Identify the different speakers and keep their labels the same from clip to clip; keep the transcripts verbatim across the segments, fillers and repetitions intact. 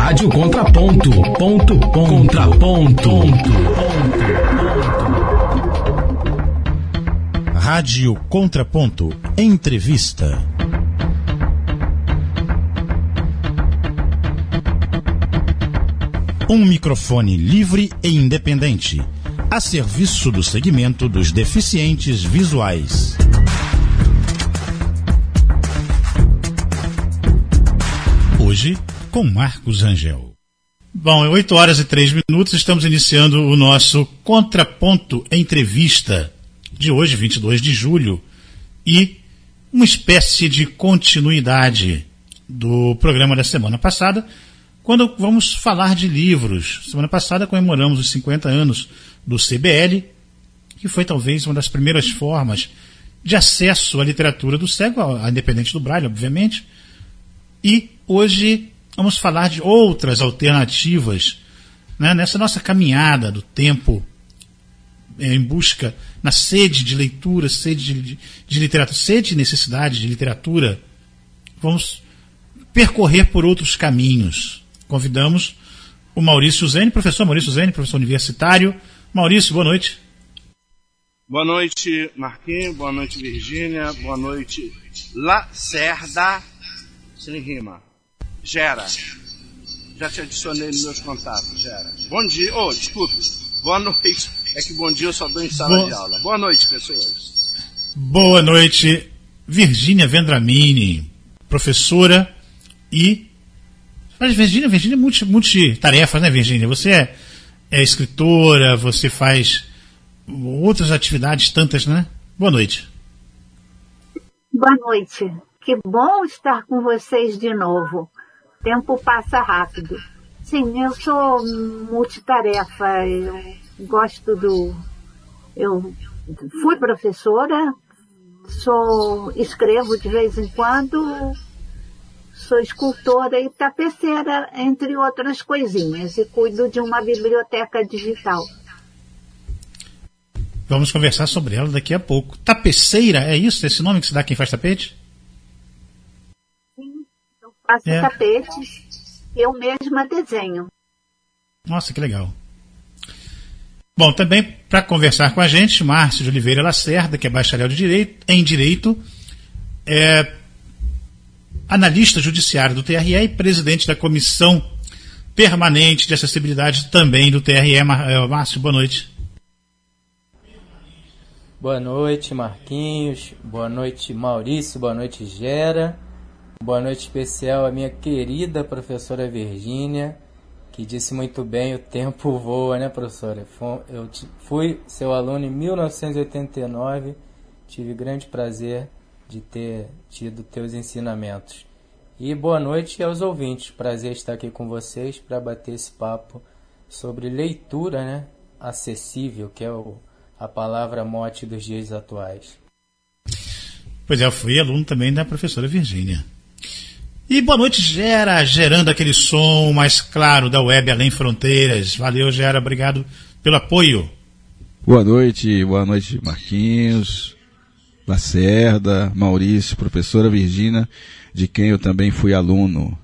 Speaker 1: Rádio Contraponto. Ponto, ponto, contraponto. Ponto, ponto.
Speaker 2: Rádio Contraponto. Entrevista. Um microfone livre e independente, a serviço do segmento dos deficientes visuais. Hoje, com Marcos Rangel. Bom, é oito horas e três minutos, estamos iniciando o nosso Contraponto Entrevista de hoje, vinte e dois de julho, e uma espécie de continuidade do programa da semana passada, quando vamos falar de livros. Semana passada comemoramos os cinquenta anos do C B L, que foi talvez uma das primeiras formas de acesso à literatura do cego, a independente do Braille, obviamente. E hoje vamos falar de outras alternativas, né, nessa nossa caminhada do tempo em busca, na sede de leitura, sede de, de, de literatura, sede e necessidade de literatura. Vamos percorrer por outros caminhos. Convidamos o Maurício Zene, professor Maurício Zene, professor universitário. Maurício, boa noite.
Speaker 3: Boa noite, Marquinhos. Boa noite, Virgínia. Boa noite, Lacerda. Sem rima. Gera. Já te adicionei nos meus contatos, Gera. Bom dia. Oh, desculpe. Boa noite. É que bom dia eu só dou em sala Bo... de aula. Boa noite, pessoas.
Speaker 2: Boa noite, Virgínia Vendramini, professora e... Mas Virgínia, Virgínia é multi, multitarefas, né, Virgínia? Você é, é escritora, você faz outras atividades tantas, né? Boa noite.
Speaker 4: Boa noite. Que bom estar com vocês de novo. O tempo passa rápido. Sim, eu sou multitarefa. Eu gosto do... Eu fui professora, sou, escrevo de vez em quando... Sou escultora e tapeceira, entre outras coisinhas, e cuido de uma biblioteca digital.
Speaker 2: Vamos conversar sobre ela daqui a pouco. Tapeceira, é isso? Esse nome que se dá a quem faz tapete?
Speaker 4: Sim, eu faço é. tapetes, eu mesma desenho.
Speaker 2: Nossa, que legal. Bom, também para conversar com a gente, Márcio de Oliveira Lacerda, que é bacharel de direito, em Direito, é... analista judiciário do T R E e presidente da Comissão Permanente de Acessibilidade também do T R E. Márcio, boa noite.
Speaker 5: Boa noite, Marquinhos. Boa noite, Maurício. Boa noite, Gera. Boa noite especial à minha querida professora Virgínia, que disse muito bem, o tempo voa, né, professora? Eu fui seu aluno em mil novecentos e oitenta e nove, tive grande prazer de ter tido teus ensinamentos. E boa noite aos ouvintes, prazer estar aqui com vocês para bater esse papo sobre leitura, né, acessível, que é o, a palavra mote dos dias atuais.
Speaker 2: Pois é, eu fui aluno também da professora Virgínia. E boa noite, Gera, gerando aquele som mais claro da web Além Fronteiras. Valeu, Gera, obrigado pelo apoio.
Speaker 6: Boa noite, boa noite, Marquinhos, Lacerda, Maurício, professora Virgínia, de quem eu também fui aluno.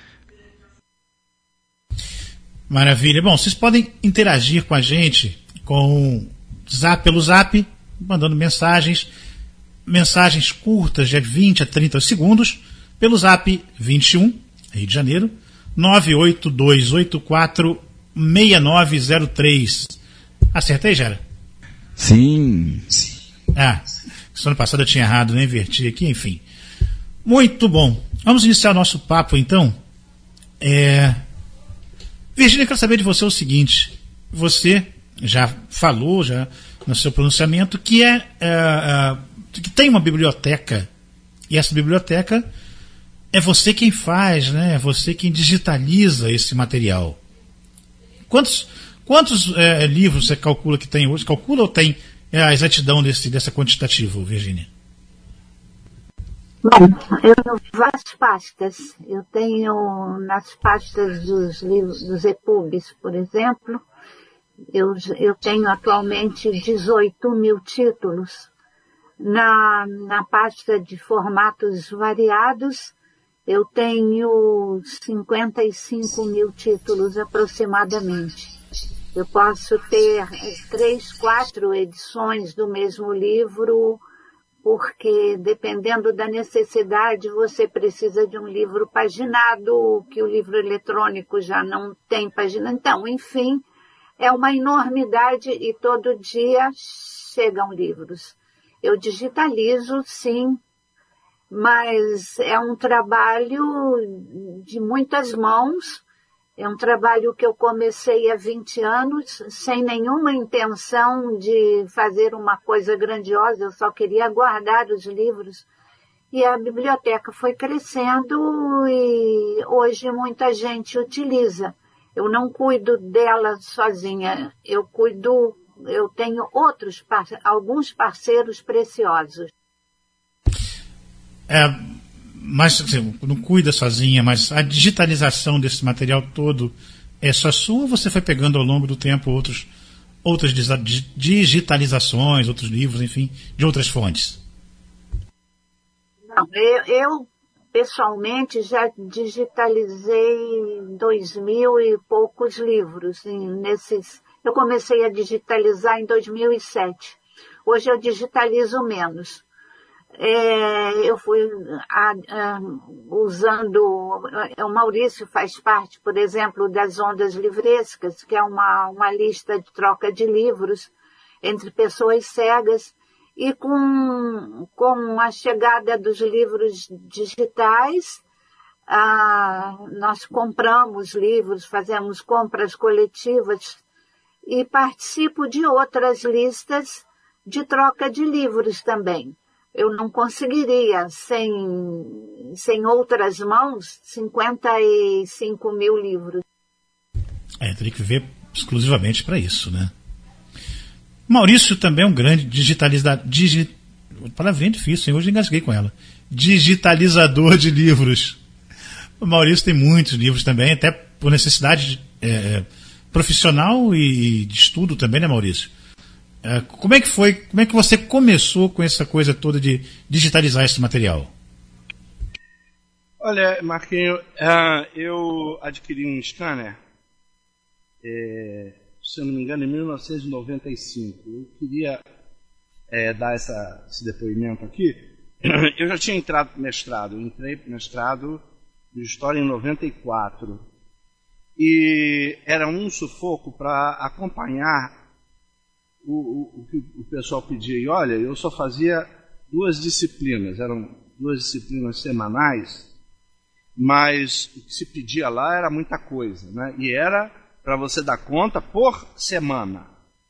Speaker 2: Maravilha. Bom, vocês podem interagir com a gente com zap, pelo zap, mandando mensagens, mensagens curtas de vinte a trinta segundos, pelo zap vinte e um, Rio de Janeiro, nove oito dois oito quatro seis nove zero três. Acertei, Gera?
Speaker 6: Sim.
Speaker 2: Ah, semana passada eu tinha errado, né? Inverti aqui, enfim. Muito bom. Vamos iniciar o nosso papo, então. É... Virgínia, eu quero saber de você o seguinte. Você já falou, já no seu pronunciamento, que, é, é, é, que tem uma biblioteca, e essa biblioteca é você quem faz, né? É você quem digitaliza esse material. Quantos, quantos é, livros você calcula que tem hoje? Calcula ou tem é, a exatidão desse, dessa quantitativa, Virgínia?
Speaker 4: Bom, eu tenho várias pastas. Eu tenho nas pastas dos livros, dos E P U Bs, por exemplo, eu, eu tenho atualmente dezoito mil títulos. Na, na pasta de formatos variados, Eu tenho cinquenta e cinco mil títulos aproximadamente. Eu posso ter três, quatro edições do mesmo livro, porque dependendo da necessidade, você precisa de um livro paginado, que o livro eletrônico já não tem página. Então, enfim, é uma enormidade e todo dia chegam livros. Eu digitalizo, sim, mas é um trabalho de muitas mãos. É um trabalho que eu comecei há vinte anos, sem nenhuma intenção de fazer uma coisa grandiosa, eu só queria guardar os livros. E a biblioteca foi crescendo e hoje muita gente utiliza. Eu não cuido dela sozinha, eu cuido, eu tenho outros, alguns parceiros preciosos.
Speaker 2: É... Mas assim, não cuida sozinha, mas a digitalização desse material todo é só sua ou você foi pegando ao longo do tempo outros, outras digitalizações, outros livros, enfim, de outras fontes?
Speaker 4: Não, eu, eu pessoalmente já digitalizei dois mil e poucos livros. Nesses, eu comecei a digitalizar em dois mil e sete. Hoje eu digitalizo menos. É, eu fui a, a, usando, o Maurício faz parte, por exemplo, das Ondas Livrescas, que é uma, uma lista de troca de livros entre pessoas cegas, e com, com a chegada dos livros digitais, ah, nós compramos livros, fazemos compras coletivas e participo de outras listas de troca de livros também. Eu não conseguiria, sem, sem outras mãos, cinquenta e cinco mil livros.
Speaker 2: É, teria que viver exclusivamente para isso, né? Maurício também é um grande digitalizador. Digi, palavrinha difícil, hein? Hoje engasguei com ela. Digitalizador de livros. O Maurício tem muitos livros também, até por necessidade é, profissional e de estudo também, né, Maurício? Como é que foi, como é que você começou com essa coisa toda de digitalizar esse material?
Speaker 3: Olha, Marquinho, eu adquiri um scanner, é, se eu não me engano, em mil novecentos e noventa e cinco. Eu queria é, dar essa, esse depoimento aqui. Eu já tinha entrado para o mestrado, eu entrei para o mestrado de História em noventa e quatro. E era um sufoco para acompanhar O, o, o que o pessoal pedia. E olha, eu só fazia duas disciplinas, eram duas disciplinas semanais, mas o que se pedia lá era muita coisa, né? E era para você dar conta por semana.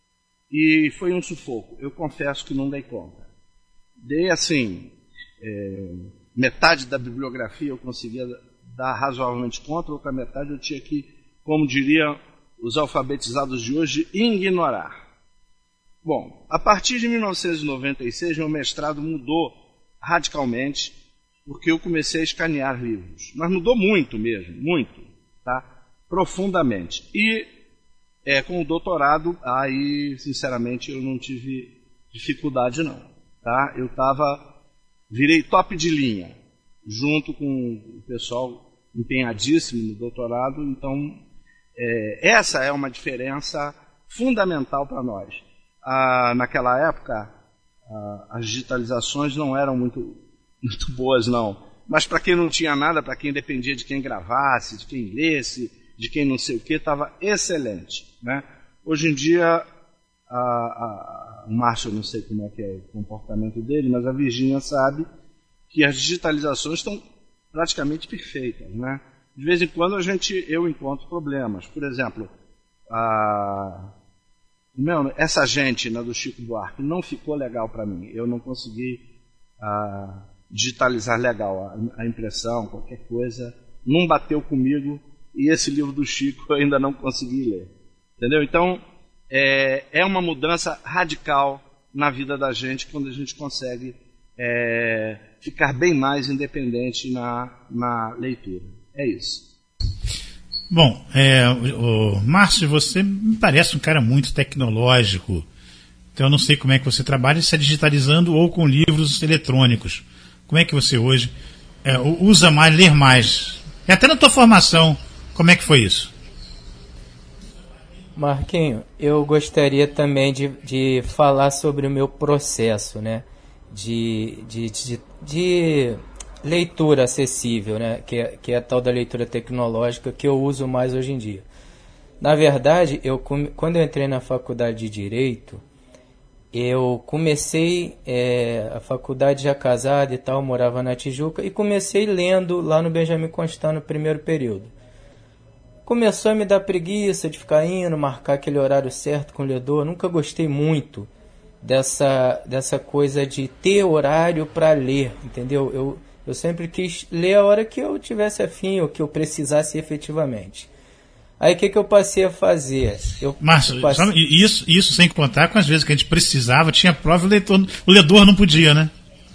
Speaker 3: E foi um sufoco. Eu confesso que não dei conta. Dei assim, é, metade da bibliografia eu conseguia dar razoavelmente conta, outra metade eu tinha que, como diriam os alfabetizados de hoje, ignorar. Bom, a partir de mil novecentos e noventa e seis, meu mestrado mudou radicalmente, porque eu comecei a escanear livros. Mas mudou muito mesmo, muito, tá? Profundamente. E é, com o doutorado, aí, sinceramente, eu não tive dificuldade, não. Tá? Eu tava, virei top de linha, junto com o pessoal empenhadíssimo no doutorado. Então, é, essa é uma diferença fundamental para nós. Ah, naquela época, ah, as digitalizações não eram muito, muito boas, não. Mas para quem não tinha nada, para quem dependia de quem gravasse, de quem lesse, de quem não sei o que, estava excelente, né? Hoje em dia, a, a, o Márcio, eu não sei como é que é o comportamento dele, mas a Virgínia sabe que as digitalizações estão praticamente perfeitas, né? De vez em quando a gente, eu encontro problemas. Por exemplo, a... Meu, essa agêntina do Chico Buarque não ficou legal para mim. Eu não consegui ah, digitalizar legal a, a impressão, qualquer coisa. Não bateu comigo e esse livro do Chico eu ainda não consegui ler. Entendeu? Então, é, é uma mudança radical na vida da gente quando a gente consegue é, ficar bem mais independente na, na leitura. É isso.
Speaker 2: Bom, é, o, o Márcio, você me parece um cara muito tecnológico, então eu não sei como é que você trabalha, se é digitalizando ou com livros eletrônicos. Como é que você hoje é, usa mais, ler mais. E até na tua formação, como é que foi isso?
Speaker 5: Marquinho, eu gostaria também de, de falar sobre o meu processo, né? De, de, de, de leitura acessível, né? Que é, que é a tal da leitura tecnológica que eu uso mais hoje em dia. Na verdade, eu, quando eu entrei na faculdade de Direito, eu comecei é, a faculdade já casado e tal, morava na Tijuca, e comecei lendo lá no Benjamin Constant no primeiro período. Começou a me dar preguiça de ficar indo, marcar aquele horário certo com o ledor. Nunca gostei muito dessa, dessa coisa de ter horário para ler, entendeu? Eu, eu sempre quis ler a hora que eu tivesse afim ou que eu precisasse efetivamente. Aí o que, que eu passei a fazer? Eu
Speaker 2: Márcio,
Speaker 5: passei...
Speaker 2: isso, isso sem contar com as vezes que a gente precisava, tinha prova e o, leitor, o ledor não podia, né?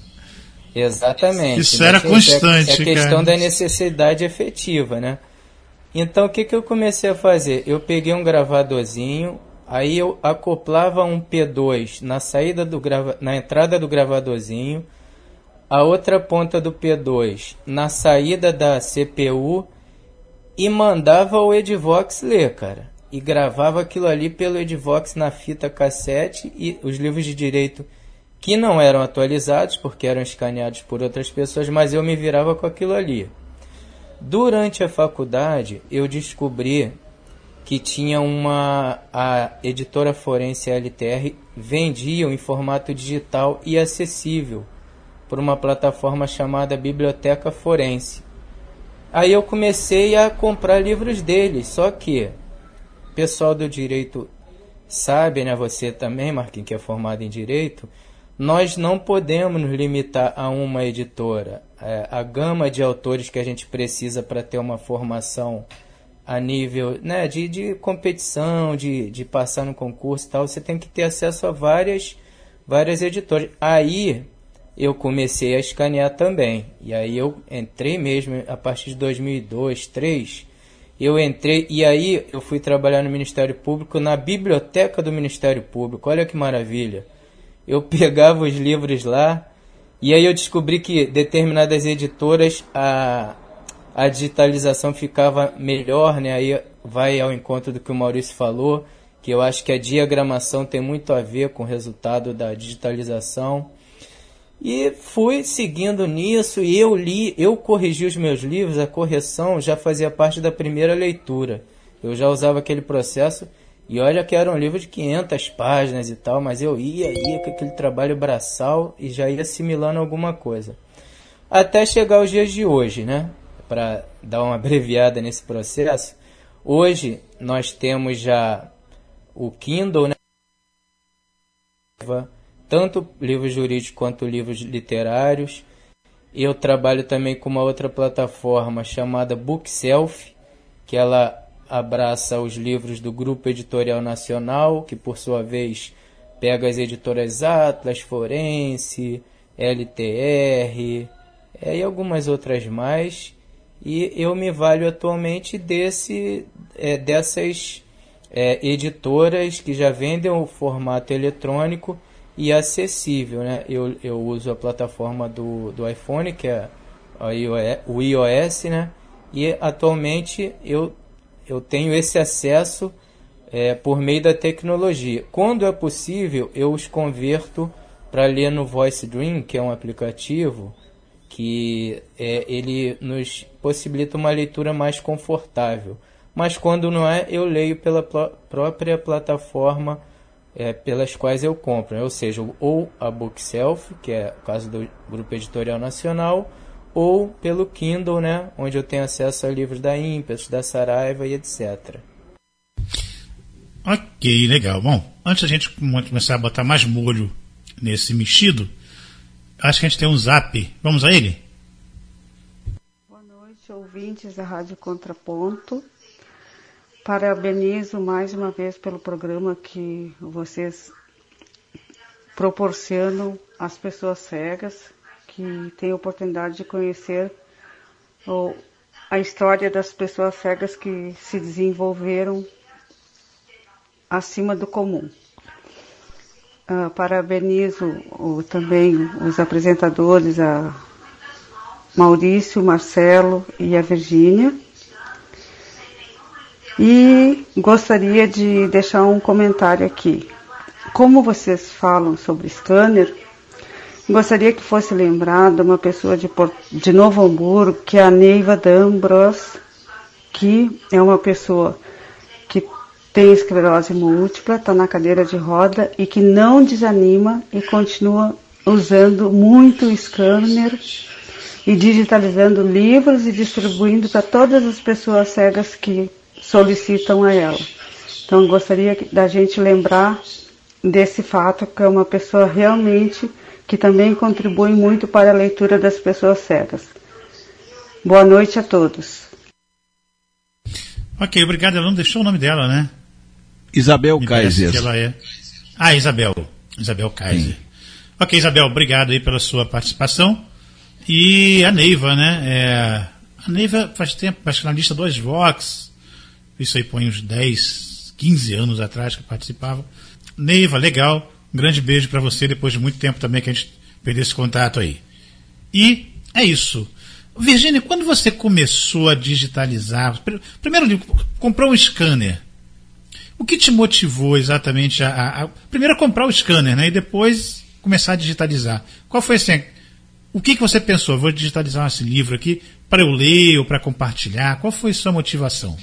Speaker 5: Exatamente.
Speaker 2: Isso era constante,
Speaker 5: é a questão
Speaker 2: cara.
Speaker 5: da necessidade efetiva, né? Então, o que, que eu comecei a fazer? Eu peguei um gravadorzinho, aí eu acoplava um P dois na, saída do grava... na entrada do gravadorzinho, a outra ponta do P dois na saída da C P U e mandava o Edivox ler, cara. E gravava aquilo ali pelo Edivox na fita cassete e os livros de direito que não eram atualizados, porque eram escaneados por outras pessoas, mas eu me virava com aquilo ali. Durante a faculdade, eu descobri que tinha uma... A editora forense L T R vendia em formato digital e acessível por uma plataforma chamada Biblioteca Forense. Aí eu comecei a comprar livros deles, só que o pessoal do direito sabe, né, você também, Marquinhos, que é formado em direito, nós não podemos nos limitar a uma editora. É, a gama de autores que a gente precisa para ter uma formação a nível, né, de, de competição, de, de passar no concurso e tal, você tem que ter acesso a várias, várias editoras. Aí eu comecei a escanear também. E aí eu entrei mesmo, a partir de dois mil e dois, dois mil e três, eu entrei e aí eu fui trabalhar no Ministério Público, na biblioteca do Ministério Público. Olha que maravilha. Eu pegava os livros lá e aí eu descobri que determinadas editoras a, a digitalização ficava melhor, né? Aí vai ao encontro do que o Maurício falou, que eu acho que a diagramação tem muito a ver com o resultado da digitalização. E fui seguindo nisso e eu li, eu corrigi os meus livros, a correção já fazia parte da primeira leitura. Eu já usava aquele processo. E olha que era um livro de quinhentas páginas e tal, mas eu ia, ia com aquele trabalho braçal e já ia assimilando alguma coisa. Até chegar aos dias de hoje, né? Para dar uma abreviada nesse processo. Hoje nós temos já o Kindle, né? Tanto livros jurídicos quanto livros literários. Eu trabalho também com uma outra plataforma chamada Bookself, que ela abraça os livros do Grupo Editorial Nacional, que por sua vez pega as editoras Atlas, Forense, L T R é, e algumas outras mais. E eu me valho atualmente desse, é, dessas é, editoras que já vendem o formato eletrônico e acessível, né? Eu, eu uso a plataforma do, do iPhone, que é a iOS, o iOS, né? E atualmente eu Eu tenho esse acesso é, por meio da tecnologia. Quando é possível, eu os converto para ler no Voice Dream, que é um aplicativo que é, ele nos possibilita uma leitura mais confortável. Mas quando não é, eu leio pela pl- própria plataforma é, pelas quais eu compro. Ou seja, ou a Bookself, que é o caso do Grupo Editorial Nacional, ou pelo Kindle, né, onde eu tenho acesso a livros da Ímpetus, da Saraiva e etcétera.
Speaker 2: Ok, legal. Bom, antes da gente começar a botar mais molho nesse mexido, acho que a gente tem um zap. Vamos a ele?
Speaker 7: Boa noite, ouvintes da Rádio Contraponto. Parabenizo mais uma vez pelo programa que vocês proporcionam às pessoas cegas, que tem a oportunidade de conhecer oh, a história das pessoas cegas que se desenvolveram acima do comum. Uh, parabenizo oh, também os apresentadores, a Maurício, Marcelo e a Virgínia. E gostaria de deixar um comentário aqui. Como vocês falam sobre scanner, gostaria que fosse lembrada uma pessoa de, Port- de Novo Hamburgo, que é a Neiva D'Ambros, que é uma pessoa que tem esclerose múltipla, está na cadeira de roda e que não desanima e continua usando muito o scanner e digitalizando livros e distribuindo para todas as pessoas cegas que solicitam a ela. Então, gostaria da gente lembrar desse fato, que é uma pessoa realmente que também contribui muito para a leitura das pessoas cegas. Boa noite a todos.
Speaker 2: Ok, obrigado. Ela não deixou o nome dela, né?
Speaker 6: Isabel
Speaker 2: Me parece
Speaker 6: Kaiser.
Speaker 2: que ela é. Ah, Isabel. Isabel Kaiser. Sim. Ok, Isabel, obrigado aí pela sua participação. E a Neiva, né? É... A Neiva faz tempo, acho que na lista do Vox, isso aí põe uns dez, quinze anos atrás que participava. Neiva, legal. Um grande beijo para você, depois de muito tempo também que a gente perdeu esse contato aí. E é isso. Virgínia, quando você começou a digitalizar, primeiro comprou um scanner, o que te motivou exatamente a, a, a primeiro a comprar o scanner, né, e depois começar a digitalizar? Qual foi assim, o que, que você pensou? Vou digitalizar esse livro aqui para eu ler ou para compartilhar? Qual foi a sua motivação?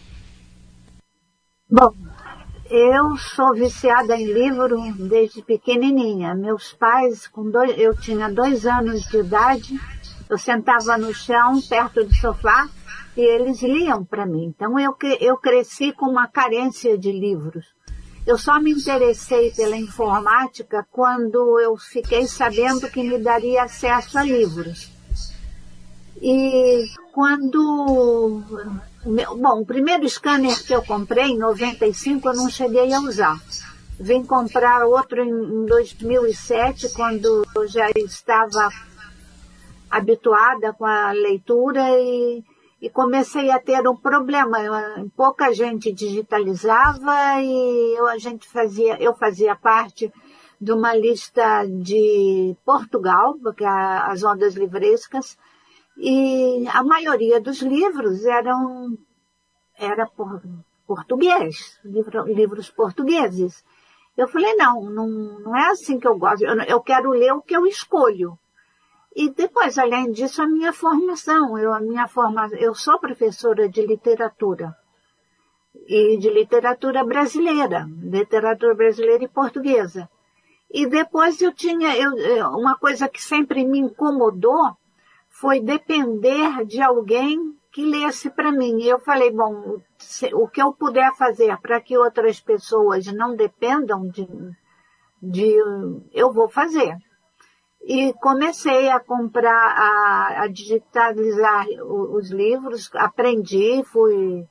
Speaker 4: Bom, eu sou viciada em livro desde pequenininha. Meus pais, com dois, eu tinha dois anos de idade, eu sentava no chão, perto do sofá, e eles liam para mim. Então eu, eu cresci com uma carência de livros. Eu só me interessei pela informática quando eu fiquei sabendo que me daria acesso a livros. E quando... Bom, o primeiro scanner que eu comprei, em noventa e cinco, eu não cheguei a usar. Vim comprar outro em dois mil e sete, quando eu já estava habituada com a leitura e, e comecei a ter um problema. Eu, pouca gente digitalizava e eu, a gente fazia, eu fazia parte de uma lista de Portugal, porque a, as ondas livrescas, e a maioria dos livros eram era por, português, livro, livros portugueses. Eu falei, não, não, não é assim que eu gosto, eu, eu quero ler o que eu escolho. E depois, além disso, a minha formação, eu, a minha forma, eu sou professora de literatura, e de literatura brasileira, literatura brasileira e portuguesa. E depois eu tinha, eu, uma coisa que sempre me incomodou, foi depender de alguém que lesse para mim. E eu falei, bom, se, o que eu puder fazer para que outras pessoas não dependam de, de... eu vou fazer. E comecei a comprar, a, a digitalizar os livros, aprendi, fui,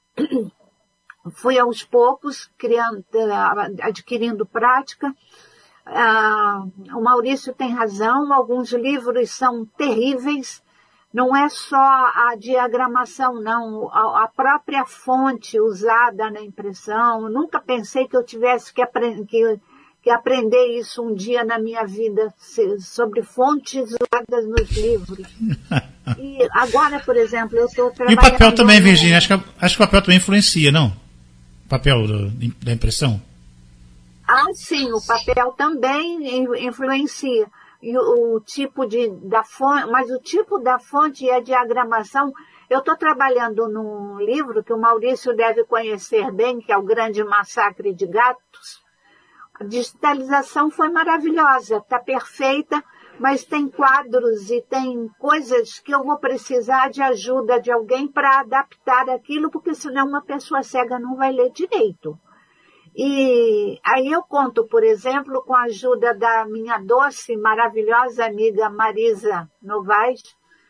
Speaker 4: fui aos poucos criando, adquirindo prática. Ah, o Maurício tem razão, alguns livros são terríveis, não é só a diagramação, não, a, a própria fonte usada na impressão. Eu nunca pensei que eu tivesse que, apre- que, que aprender isso um dia na minha vida, se, sobre fontes usadas nos livros. E agora, por exemplo, eu estou trabalhando...
Speaker 2: E o papel também, Virgínia, acho que, acho que o papel também influencia, não? O papel do, da impressão?
Speaker 4: Ah, sim, o papel também influencia. E o, o tipo de, da fonte, mas o tipo da fonte e a diagramação, eu estou trabalhando num livro que o Maurício deve conhecer bem, que é o Grande Massacre de Gatos. A digitalização foi maravilhosa, está perfeita, mas tem quadros e tem coisas que eu vou precisar de ajuda de alguém para adaptar aquilo, porque senão uma pessoa cega não vai ler direito. E aí eu conto, por exemplo, com a ajuda da minha doce, maravilhosa amiga Marisa Novaes,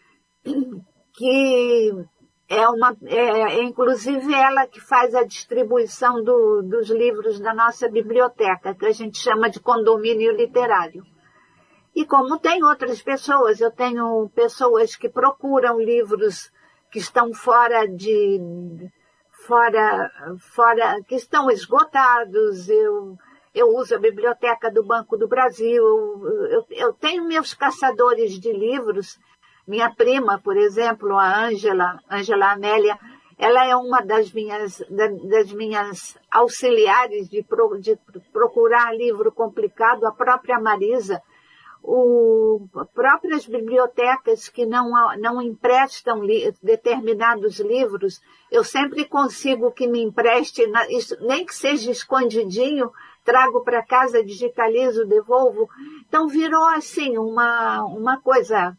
Speaker 4: que é uma, é, é inclusive ela que faz a distribuição do, dos livros da nossa biblioteca, que a gente chama de condomínio literário. E como tem outras pessoas, eu tenho pessoas que procuram livros que estão fora de... Fora, fora, que estão esgotados, eu, eu uso a biblioteca do Banco do Brasil, eu, eu tenho meus caçadores de livros, Minha prima, por exemplo, a Ângela, Ângela Amélia, ela é uma das minhas, das minhas auxiliares de, pro, de procurar livro complicado, a própria Marisa. O, próprias bibliotecas que não, não emprestam li, determinados livros, eu sempre consigo que me empreste, isso, nem que seja escondidinho, trago para casa, digitalizo, devolvo. Então virou assim uma, uma coisa,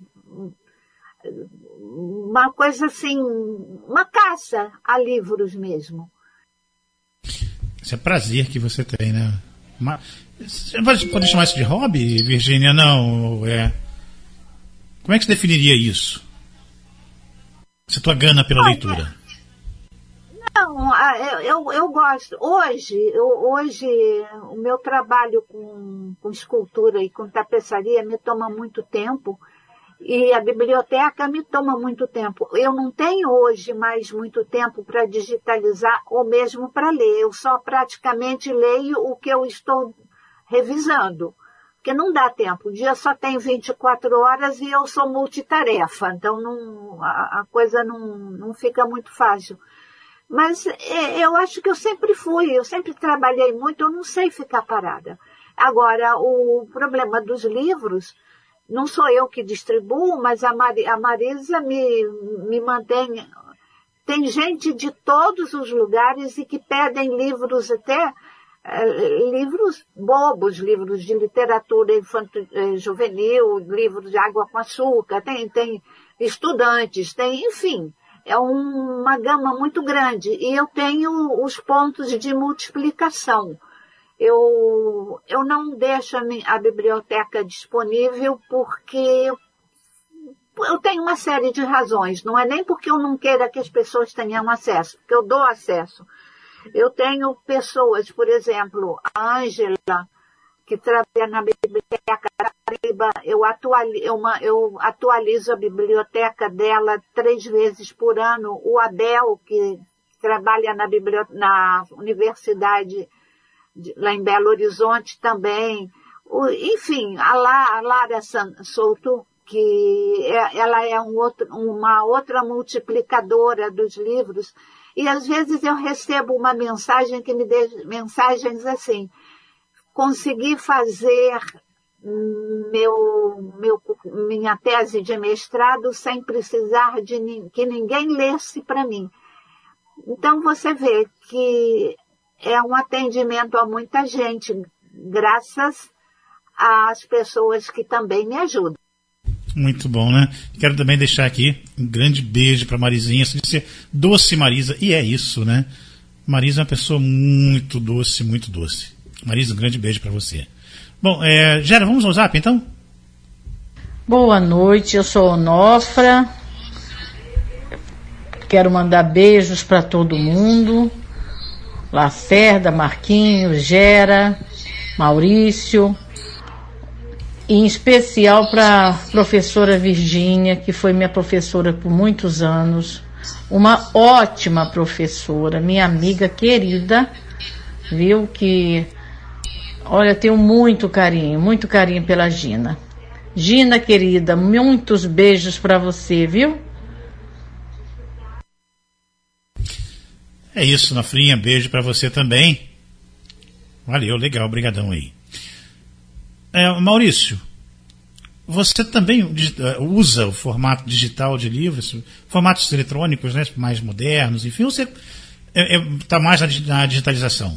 Speaker 4: uma coisa assim, uma caça a livros mesmo.
Speaker 2: Esse é prazer que você tem, né? Uma... Você pode chamar isso de hobby, Virgínia? Não, é... Como é que você definiria isso? Essa tua gana pela Olha, leitura.
Speaker 4: Não, eu, eu, eu gosto. Hoje, eu, hoje, o meu trabalho com, com escultura e com tapeçaria me toma muito tempo e a biblioteca me toma muito tempo. Eu não tenho hoje mais muito tempo para digitalizar ou mesmo para ler. Eu só praticamente leio o que eu estou revisando, porque não dá tempo. O dia só tem vinte e quatro horas e eu sou multitarefa, então não, a, a coisa não, não fica muito fácil. Mas é, eu acho que eu sempre fui, eu sempre trabalhei muito, eu não sei ficar parada. Agora, o problema dos livros, não sou eu que distribuo, mas a, Mar, a Marisa me, me mantém... Tem gente de todos os lugares e que pedem livros até... livros bobos, livros de literatura infantil, juvenil, livros de água com açúcar, tem, tem estudantes, tem, enfim, é um, uma gama muito grande. E eu tenho os pontos de multiplicação. Eu, eu não deixo a, minha, a biblioteca disponível porque eu, eu tenho uma série de razões. Não é nem porque eu não queira que as pessoas tenham acesso, porque eu dou acesso. Eu tenho pessoas, por exemplo, a Ângela, que trabalha na biblioteca da Paraíba, eu, atuali, eu, eu atualizo a biblioteca dela três vezes por ano. O Abel, que trabalha na, na universidade de, lá em Belo Horizonte também. O, enfim, a, La, a Lara Souto, que é, ela é um outro, uma outra multiplicadora dos livros. E às vezes eu recebo uma mensagem que me deixa, mensagens assim, consegui fazer meu, meu, minha tese de mestrado sem precisar de que ninguém lesse para mim. Então você vê que é um atendimento a muita gente, graças às pessoas que também me ajudam.
Speaker 2: Muito bom, né? Quero também deixar aqui um grande beijo para Marizinha. Você disse doce Marisa, e é isso, né? Marisa é uma pessoa muito doce, muito doce. Marisa, um grande beijo para você. Bom, é, Gera, vamos ao Zap então?
Speaker 8: Boa noite, eu sou Onofra. Quero mandar beijos para todo mundo. Lacerda, Marquinhos, Gera, Maurício. Em especial para a professora Virgínia, que foi minha professora por muitos anos. Uma ótima professora, minha amiga querida, viu? Que, olha, tenho muito carinho, muito carinho pela Gina. Gina, querida, muitos beijos para você, viu?
Speaker 2: É isso, Nofrinha, beijo para você também. Valeu, legal, brigadão aí. É, Maurício, você também usa o formato digital de livros, formatos eletrônicos, né, mais modernos, enfim, ou você está é, é, mais na, na digitalização?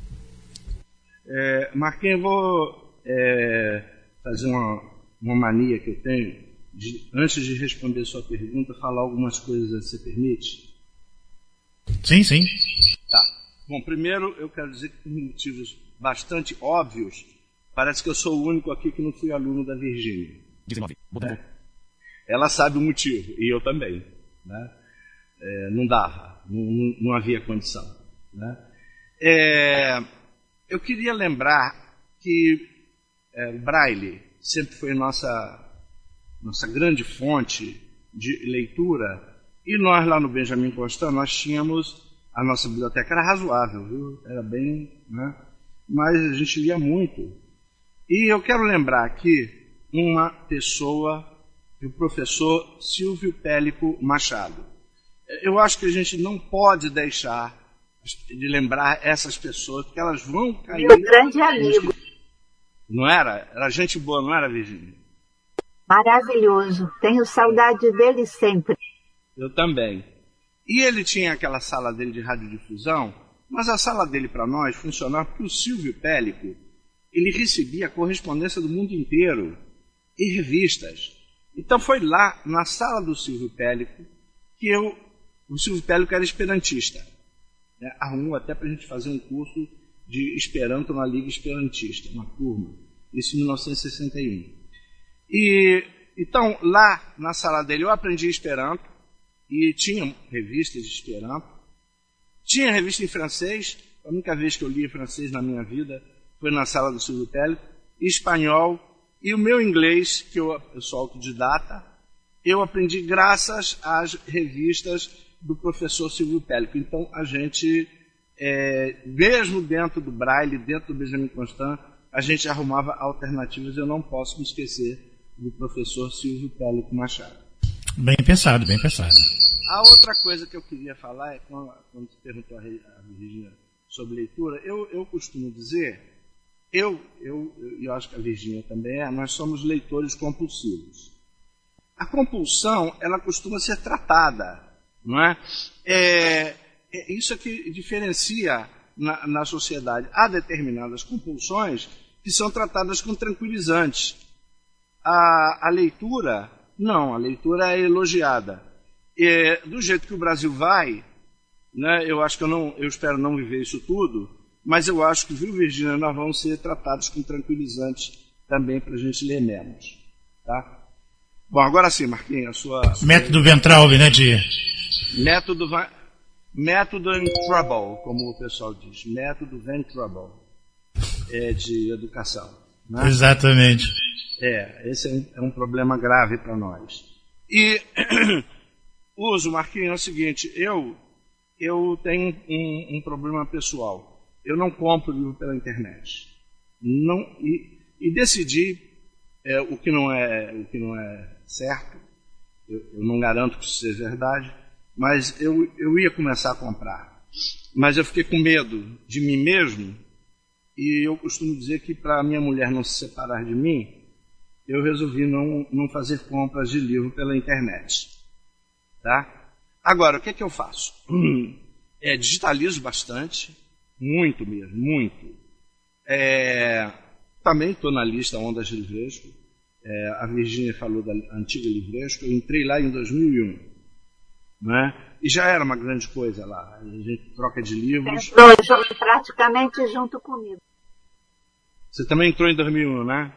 Speaker 3: É, Marquinhos, eu vou é, fazer uma, uma mania que eu tenho, de, antes de responder a sua pergunta, falar algumas coisas, você permite?
Speaker 2: Sim, sim.
Speaker 3: Tá. Bom, primeiro eu quero dizer que por motivos bastante óbvios, parece que eu sou o único aqui que não fui aluno da Virgínia. dezenove. É. Ela sabe o motivo, e eu também. Né? É, não dava, não, não havia condição. Né? É, eu queria lembrar que é, o Braille sempre foi nossa, nossa grande fonte de leitura, e nós lá no Benjamin Constant, nós tínhamos, a nossa biblioteca era razoável, viu? Era bem, né? Mas a gente lia muito. E eu quero lembrar aqui uma pessoa e o professor Silvio Pellico Machado. Eu acho que a gente não pode deixar de lembrar essas pessoas, porque elas vão cair...
Speaker 4: Meu grande amigo.
Speaker 3: Não era? Era gente boa, não era, Virgínia?
Speaker 4: Maravilhoso. Tenho saudade dele sempre.
Speaker 3: Eu também. E ele tinha aquela sala dele de radiodifusão, mas a sala dele para nós funcionava porque o Silvio Pellico, ele recebia a correspondência do mundo inteiro e revistas. Então foi lá, na sala do Silvio Pellico, que eu... O Silvio Pellico era esperantista. Né? Arrumou até para a gente fazer um curso de Esperanto na Liga Esperantista, uma turma. Isso em mil novecentos e sessenta e um. E, então, lá na sala dele eu aprendi Esperanto, e tinha revistas de Esperanto. Tinha revista em francês, a única vez que eu li francês na minha vida foi na sala do Silvio Pellico, e espanhol, e o meu inglês, que eu, eu sou autodidata, eu aprendi graças às revistas do professor Silvio Pellico. Então, a gente, é, mesmo dentro do Braille, dentro do Benjamin Constant, a gente arrumava alternativas. Eu não posso me esquecer do professor Silvio Pellico Machado.
Speaker 2: Bem pensado, bem pensado.
Speaker 3: A outra coisa que eu queria falar é, quando, quando você perguntou a Virgínia sobre leitura, eu, eu costumo dizer, eu, eu, eu acho que a Virgínia também é, nós somos leitores compulsivos. A compulsão, ela costuma ser tratada, não é? É, é isso é que diferencia na, na sociedade. Há determinadas compulsões que são tratadas com tranquilizantes. A, a leitura, não, a leitura é elogiada. É, do jeito que o Brasil vai, né, eu acho que eu não, eu espero não viver isso tudo, mas eu acho que, viu, Virgínia, nós vamos ser tratados com tranquilizantes também para a gente ler menos, tá? Bom, agora sim, Marquinhos, a sua...
Speaker 2: Método Ventralbe, né, Dia?
Speaker 3: Método, método in trouble, como o pessoal diz. Método Ventralbe, é, de educação. Né?
Speaker 2: Exatamente.
Speaker 3: É, esse é um, é um problema grave para nós. E uso, Marquinhos, é o seguinte, eu, eu tenho um, um problema pessoal. Eu não compro livro pela internet. Não, e, e decidi, é, o, que não é, o que não é certo, eu, eu não garanto que isso seja verdade, mas eu, eu ia começar a comprar. Mas eu fiquei com medo de mim mesmo, e eu costumo dizer que para a minha mulher não se separar de mim, eu resolvi não, não fazer compras de livro pela internet. Tá? Agora, o que é que eu faço? É, digitalizo bastante, muito mesmo, muito. É, também estou na lista Ondas Livresco. É, a Virgínia falou da antiga Livresco. Eu entrei lá em dois mil e um. Né? E já era uma grande coisa lá. A gente troca de livros.
Speaker 4: Entrou praticamente junto comigo.
Speaker 3: Você também entrou em dois mil e um, né?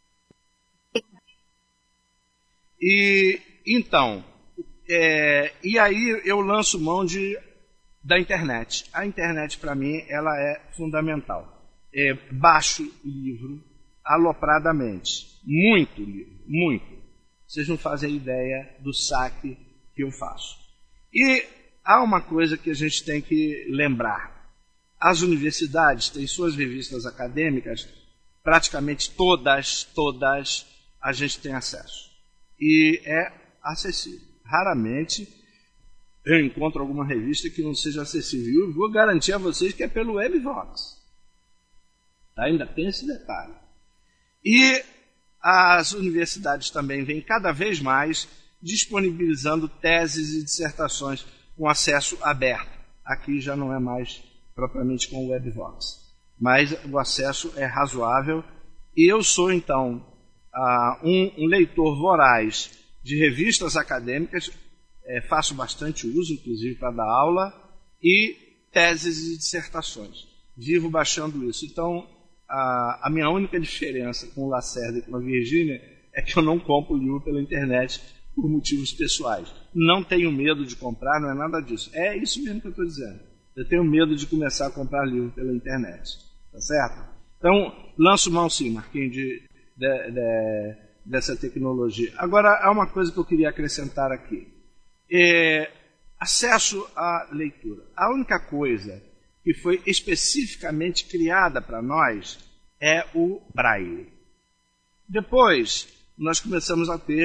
Speaker 3: E então, é, e aí eu lanço mão de, da internet. A internet, para mim, ela é fundamental. É, baixo livro alopradamente. Muito livro, muito. Vocês não fazem ideia do saque que eu faço. E há uma coisa que a gente tem que lembrar. As universidades têm suas revistas acadêmicas, praticamente todas, todas, a gente tem acesso. E é acessível. Raramente eu encontro alguma revista que não seja acessível. Eu vou garantir a vocês que é pelo WebVox. Tá? Ainda tem esse detalhe. E as universidades também vêm cada vez mais disponibilizando teses e dissertações com acesso aberto. Aqui já não é mais propriamente com o WebVox. Mas o acesso é razoável. E eu sou, então, uh, um, um leitor voraz de revistas acadêmicas, é, faço bastante uso, inclusive para dar aula, e teses e dissertações. Vivo baixando isso. Então, a, a minha única diferença com o Lacerda e com a Virgínia é que eu não compro livro pela internet por motivos pessoais. Não tenho medo de comprar, não é nada disso. É isso mesmo que eu estou dizendo. Eu tenho medo de começar a comprar livro pela internet. Tá certo? Então, lanço mão sim, Marquinhos, de, de, de, dessa tecnologia. Agora, há uma coisa que eu queria acrescentar aqui. É, acesso à leitura. A única coisa que foi especificamente criada para nós é o Braille. Depois, nós começamos a ter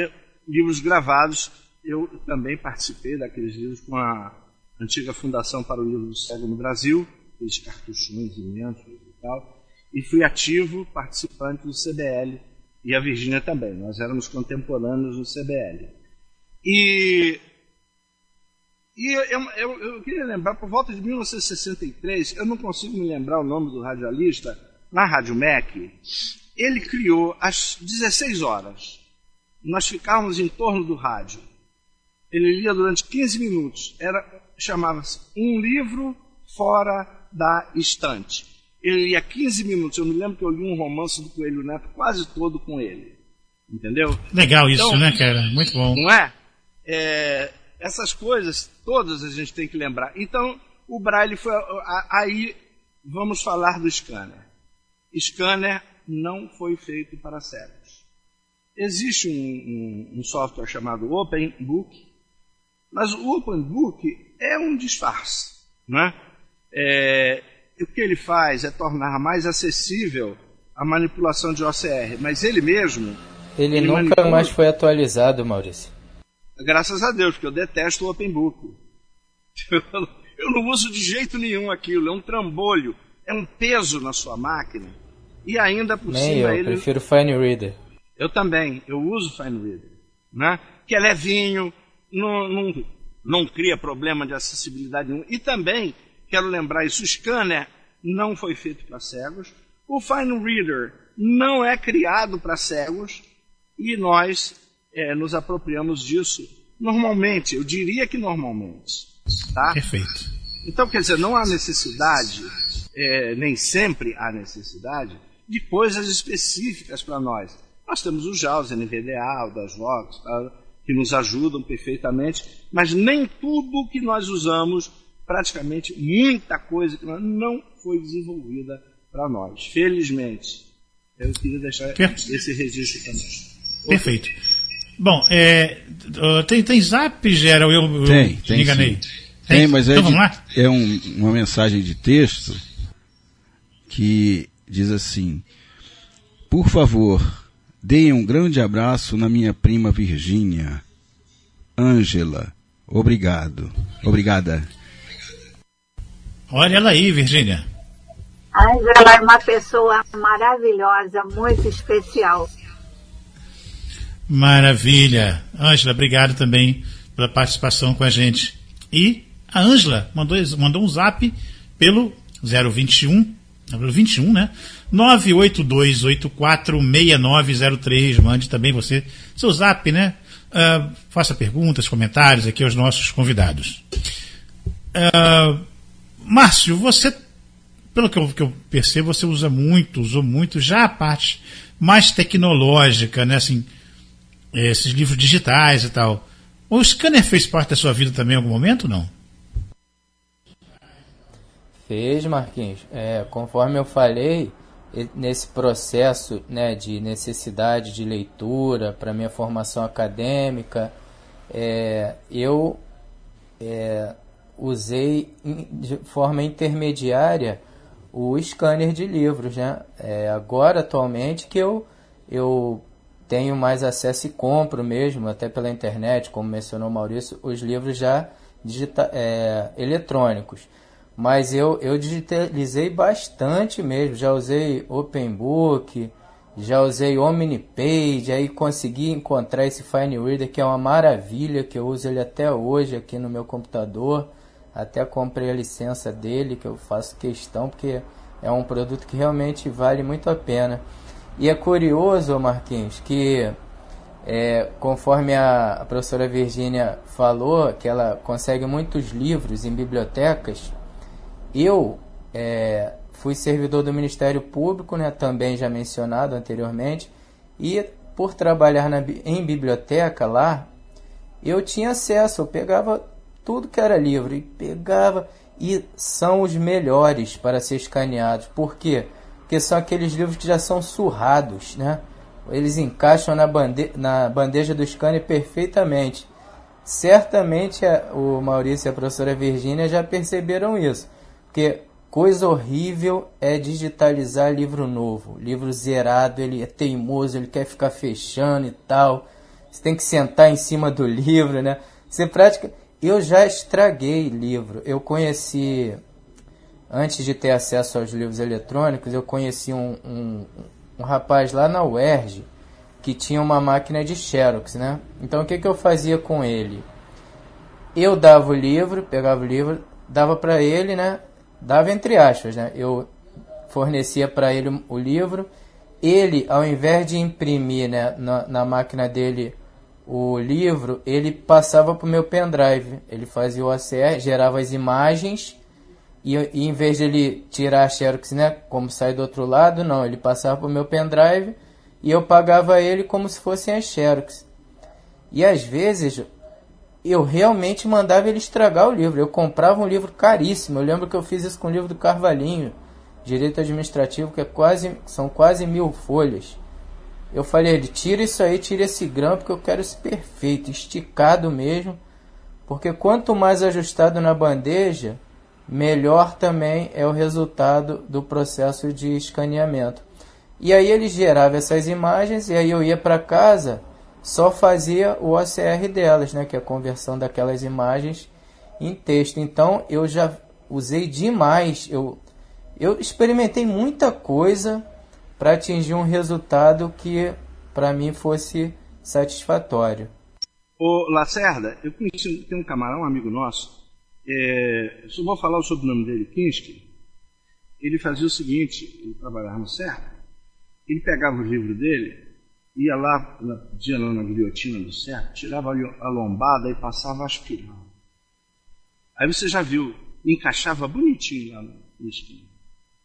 Speaker 3: livros gravados. Eu também participei daqueles livros com a antiga Fundação para o Livro do Cego no Brasil, aqueles cartuchões imensos e tal, e fui ativo participante do C B L, e a Virgínia também. Nós éramos contemporâneos do C B L. E, e eu, eu, eu queria lembrar, por volta de mil novecentos e sessenta e três, eu não consigo me lembrar o nome do radialista, na Rádio M E C, ele criou às dezesseis horas. Nós ficávamos em torno do rádio. Ele lia durante quinze minutos. Era, chamava-se Um Livro Fora da Estante. Ele lia quinze minutos. Eu me lembro que eu li um romance do Coelho Neto quase todo com ele. Entendeu?
Speaker 2: Legal isso,
Speaker 3: então,
Speaker 2: né, cara? Muito bom.
Speaker 3: Não é? é? Essas coisas, todas a gente tem que lembrar. Então, o Braille foi... Aí, vamos falar do scanner. Scanner não foi feito para cegos. Existe um, um, um software chamado Open Book, mas o Open Book é um disfarce. Né? É, o que ele faz é tornar mais acessível a manipulação de O C R, mas ele mesmo...
Speaker 5: Ele, ele nunca
Speaker 3: manipula...
Speaker 5: mais foi atualizado, Maurício.
Speaker 3: Graças a Deus, porque eu detesto o Open Book. Eu não uso de jeito nenhum aquilo, é um trambolho, é um peso na sua máquina, e ainda por
Speaker 5: Nem
Speaker 3: cima
Speaker 5: eu,
Speaker 3: ele...
Speaker 5: prefiro Fine Reader.
Speaker 3: Eu também, eu uso Fine Reader, né? Que é levinho, não, não, não cria problema de acessibilidade nenhum. E também, quero lembrar isso, o scanner não foi feito para cegos, o Fine Reader não é criado para cegos, e nós é, nos apropriamos disso normalmente, eu diria que normalmente. Tá?
Speaker 2: Perfeito.
Speaker 3: Então, quer dizer, não há necessidade, é, nem sempre há necessidade, de coisas específicas para nós. Nós temos o JAWS, N V D A, o DOSVox, tá, que nos ajudam perfeitamente, mas nem tudo que nós usamos, praticamente muita coisa que nós, não foi desenvolvida para nós. Felizmente. Eu queria deixar per... esse registro também.
Speaker 2: Perfeito. Bom, é, tem, tem zap, Gera? Eu, eu
Speaker 6: tem, tem.
Speaker 2: Me enganei.
Speaker 6: Sim. Tem, tem, mas é,
Speaker 2: então,
Speaker 6: de, é um, uma mensagem de texto que diz assim: por favor, deem um grande abraço na minha prima Virgínia. Ângela, obrigado. Obrigada.
Speaker 2: Olha ela aí, Virgínia.
Speaker 4: A Ângela é uma pessoa maravilhosa, muito especial.
Speaker 2: Maravilha. Ângela, obrigado também pela participação com a gente. E a Ângela mandou, mandou um zap pelo zero vinte e um, vinte e um, né? nove oito dois oito quatro seis nove zero três. Mande também você seu zap, né? Uh, faça perguntas, comentários aqui aos nossos convidados. Uh, Márcio, você, pelo que eu, que eu percebo, você usa muito, usou muito já a parte mais tecnológica, né? Assim, esses livros digitais e tal. O scanner fez parte da sua vida também em algum momento, não?
Speaker 5: Fez, Marquinhos. É, conforme eu falei, nesse processo, né, de necessidade de leitura para minha formação acadêmica, é, eu é, usei de forma intermediária o scanner de livros, né? É, agora, atualmente, que eu, eu tenho mais acesso e compro mesmo, até pela internet, como mencionou o Maurício, os livros já digita- é, eletrônicos. Mas eu, eu digitalizei bastante mesmo, já usei OpenBook, já usei OmniPage, aí consegui encontrar esse Fine Reader, que é uma maravilha, que eu uso ele até hoje aqui no meu computador, até comprei a licença dele, que eu faço questão, porque é um produto que realmente vale muito a pena. E é curioso, Marquinhos, que é, conforme a, a professora Virgínia falou, que ela consegue muitos livros em bibliotecas. Eu é, fui servidor do Ministério Público, né, também já mencionado anteriormente, e por trabalhar na, em biblioteca lá, eu tinha acesso, eu pegava tudo que era livro, e pegava, e são os melhores para ser escaneados. Por quê? Porque são aqueles livros que já são surrados, né? Eles encaixam na, bande na bandeja do scanner perfeitamente. Certamente a, o Maurício e a professora Virgínia já perceberam isso. Porque coisa horrível é digitalizar livro novo. Livro zerado, ele é teimoso, ele quer ficar fechando e tal. você tem que sentar em cima do livro, né? Você pratica... Eu já estraguei livro. Eu conheci, antes de ter acesso aos livros eletrônicos, eu conheci um, um, um rapaz lá na U E R J que tinha uma máquina de Xerox, né? Então o que, que eu fazia com ele? Eu dava o livro, pegava o livro, dava para ele, né? Dava entre aspas, né? Eu fornecia para ele o livro. Ele, ao invés de imprimir, né, na, na máquina dele o livro, ele passava para o meu pendrive. Ele fazia o O C R, gerava as imagens e, e em vez de ele tirar a Xerox, né, como sai do outro lado, não, ele passava para o meu pendrive e eu pagava ele como se fossem as Xerox. E às vezes eu realmente mandava ele estragar o livro. Eu comprava um livro caríssimo. Eu lembro que eu fiz isso com o livro do Carvalhinho, Direito Administrativo, que é quase, são quase mil folhas. Eu falei, ele tira isso aí, tira esse grampo, porque eu quero isso perfeito, esticado mesmo, porque quanto mais ajustado na bandeja, melhor também é o resultado do processo de escaneamento. E aí ele gerava essas imagens, e aí eu ia para casa, só fazia o O C R delas, né, que é a conversão daquelas imagens em texto. Então eu já usei demais, eu, eu experimentei muita coisa para atingir um resultado que para mim fosse satisfatório.
Speaker 3: Ô Lacerda, eu conheci, tem um camarão, um amigo nosso, é, eu só vou falar o sobrenome dele, Kinski. Ele fazia o seguinte, ele trabalhava no cerco, ele pegava o livro dele, ia lá, ia lá na guilhotina do cerco, tirava a lombada e passava aspirando. Aí você já viu, encaixava bonitinho lá no esquina.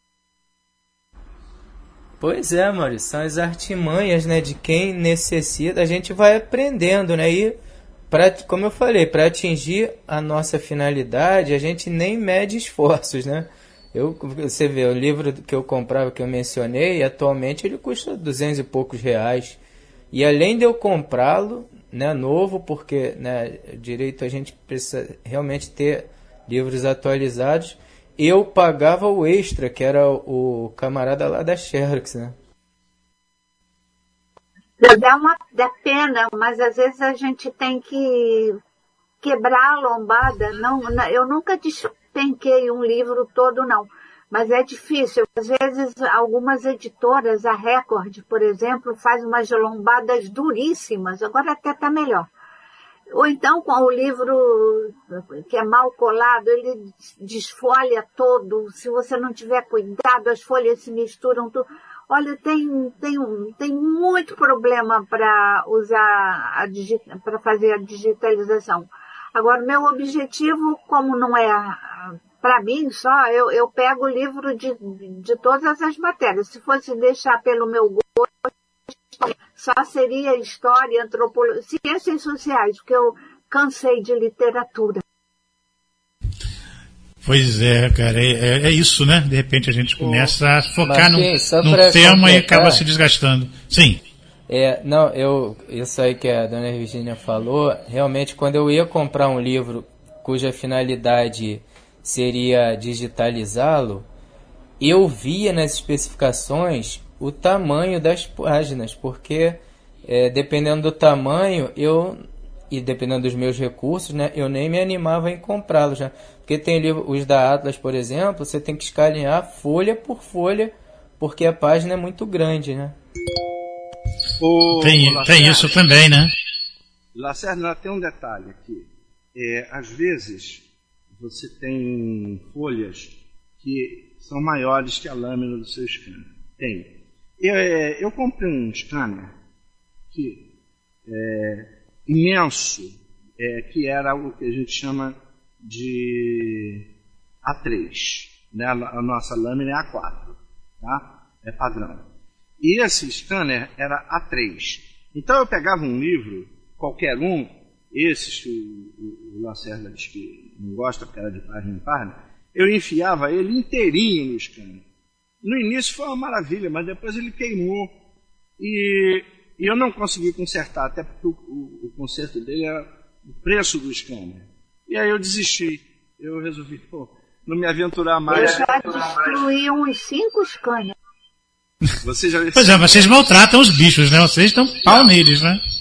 Speaker 5: Pois é, Maurício, são as artimanhas, né, de quem necessita. A gente vai aprendendo, né, e pra, como eu falei, para atingir a nossa finalidade, a gente nem mede esforços, né. Eu, você vê, o livro que eu comprava, que eu mencionei, atualmente ele custa duzentos e poucos reais. E além de eu comprá-lo, né, novo, porque, né, direito a gente precisa realmente ter livros atualizados, eu pagava o extra, que era o camarada lá da Xerox, né?
Speaker 4: Dá uma dá pena, mas às vezes a gente tem que quebrar a lombada. Não, eu nunca despenquei um livro todo, não. Mas é difícil. Às vezes, algumas editoras, a Record, por exemplo, faz umas lombadas duríssimas. Agora até está melhor. Ou então, com o livro que é mal colado, ele desfolha todo. Se você não tiver cuidado, as folhas se misturam tudo. Olha, tem, tem, tem muito problema para usar a para fazer a digitalização. Agora, meu objetivo, como não é para mim só, eu, eu pego o livro de, de todas as matérias. Se fosse deixar pelo meu gosto, só seria história, antropologia, ciências sociais, porque eu cansei de literatura.
Speaker 2: Pois é, cara, é, é isso, né? De repente a gente começa a focar
Speaker 5: Marquinhos,
Speaker 2: no, no tema e acaba se desgastando. Sim.
Speaker 5: É, não, eu, isso aí que a dona Virgínia falou, realmente quando eu ia comprar um livro cuja finalidade seria digitalizá-lo, eu via nas especificações o tamanho das páginas, porque é, dependendo do tamanho, eu, e dependendo dos meus recursos, né, eu nem me animava em comprá-los, né? Porque tem livro, os da Atlas, por exemplo, você tem que escanear folha por folha, porque a página é muito grande, né?
Speaker 3: O,
Speaker 2: tem
Speaker 3: o
Speaker 2: tem isso também, né?
Speaker 3: Lacerda, tem um detalhe aqui. É, às vezes, você tem folhas que são maiores que a lâmina do seu scanner. Tem. Eu, é, eu comprei um scanner que é imenso, é, que era o que a gente chama de A três. Né? A, a nossa lâmina é A quatro. Tá? É padrão. E esse scanner era A três. Então eu pegava um livro, qualquer um, esses que o, o, o Lacerda diz que não gosta porque era de página em página, eu enfiava ele inteirinho no scanner. No início foi uma maravilha, mas depois ele queimou e, e eu não consegui consertar, até porque o, o, o conserto dele era o preço do scanner. E aí eu desisti. Eu resolvi, pô, não me aventurar mais.
Speaker 4: Eu já destruí uns cinco scanners.
Speaker 3: Você já...
Speaker 2: Pois é, vocês maltratam os bichos, né? Vocês estão pau neles, né?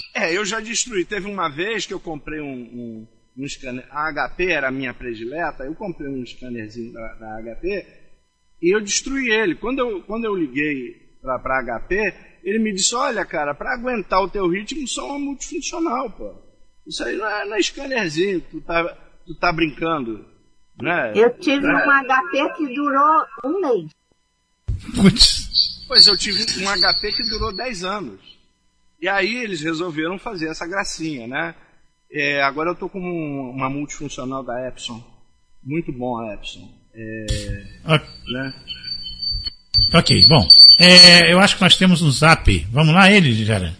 Speaker 3: É, eu já destruí. Teve uma vez que eu comprei um, um, um scanner. A H P era a minha predileta. Eu comprei um scannerzinho da, da H P e eu destruí ele. Quando eu, quando eu liguei para a H P, ele me disse: olha, cara, para aguentar o teu ritmo, só uma multifuncional, pô. Isso aí não é, não é scannerzinho, tu tá, tu tá brincando. Né?
Speaker 4: Eu tive é. um H P que durou um mês.
Speaker 2: Putz.
Speaker 3: Pois eu tive um H P que durou dez anos. E aí eles resolveram fazer essa gracinha, né? É, agora eu tô com uma multifuncional da Epson. Muito bom a Epson. É,
Speaker 2: ok,
Speaker 3: né?
Speaker 2: Ok, bom. É, eu acho que nós temos um zap. Vamos lá, ele, Gera.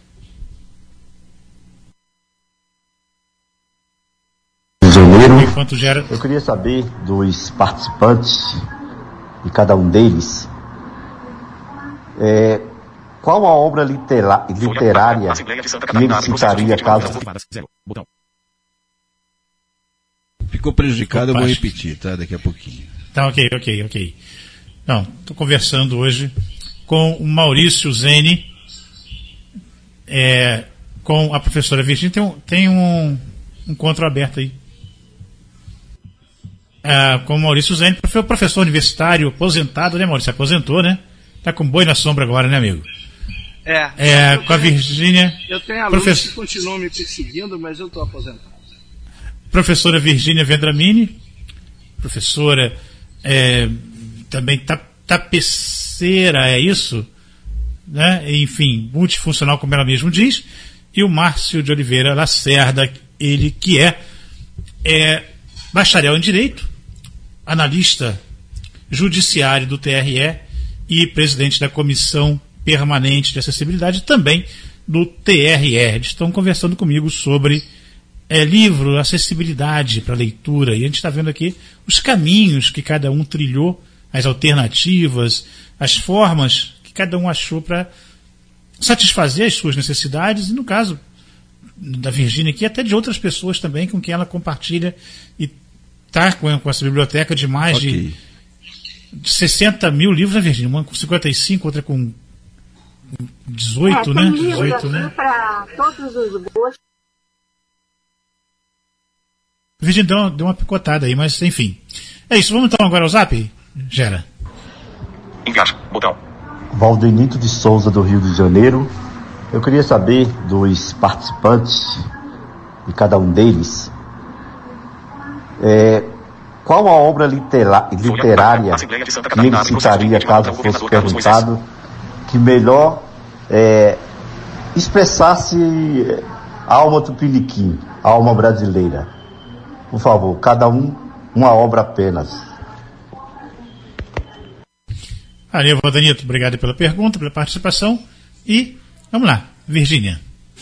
Speaker 2: Enquanto Gera...
Speaker 9: Eu queria saber dos participantes, de cada um deles, é, qual a obra litera- literária que ele citaria caso...
Speaker 6: Ficou prejudicado, eu vou repetir, tá? Daqui a pouquinho.
Speaker 2: Tá, ok, ok, ok. Não, estou conversando hoje com o Maurício Zene, é, com a professora Virgínia. Tem um, tem um encontro aberto aí. É, com o Maurício Zene, professor universitário, aposentado, né, Maurício? Aposentou, né? Tá com boi na sombra agora, né, amigo?
Speaker 3: É.
Speaker 2: é com
Speaker 3: tenho,
Speaker 2: a Virgínia.
Speaker 3: Eu tenho alunos
Speaker 2: professor...
Speaker 3: que continuam me perseguindo, mas eu estou aposentado.
Speaker 2: Professora Virgínia Vendramini, professora é, também tapeceira, é isso? Né? Enfim, multifuncional, como ela mesmo diz. E o Márcio de Oliveira Lacerda, ele que é, é bacharel em Direito, analista judiciário do T R E e presidente da Comissão Permanente de Acessibilidade, também do T R E. Eles estão conversando comigo sobre é, livro, acessibilidade para leitura, e a gente está vendo aqui os caminhos que cada um trilhou, as alternativas, as formas que cada um achou para satisfazer as suas necessidades, e no caso da Virgínia aqui, até de outras pessoas também com quem ela compartilha e está com, com essa biblioteca de mais okay. de, de sessenta mil livros, né, Virgínia? Uma com cinquenta e cinco, outra com dezoito,
Speaker 4: é,
Speaker 2: né?
Speaker 4: Tem
Speaker 2: dezoito, né?
Speaker 4: Para todos os gostos.
Speaker 2: Virgínia deu, deu uma picotada aí, mas enfim. É isso, vamos então agora ao zap, Gera.
Speaker 9: Enviar, botão. Valdenito de Souza, do Rio de Janeiro. Eu queria saber dos participantes, de cada um deles, é, qual a obra litera- literária que ele citaria, caso fosse perguntado, que melhor é, expressasse a alma tupiniquim, a alma brasileira. Por favor, cada um, uma obra apenas.
Speaker 2: Valeu, Valdenito, obrigado pela pergunta, pela participação. E vamos lá, Virgínia.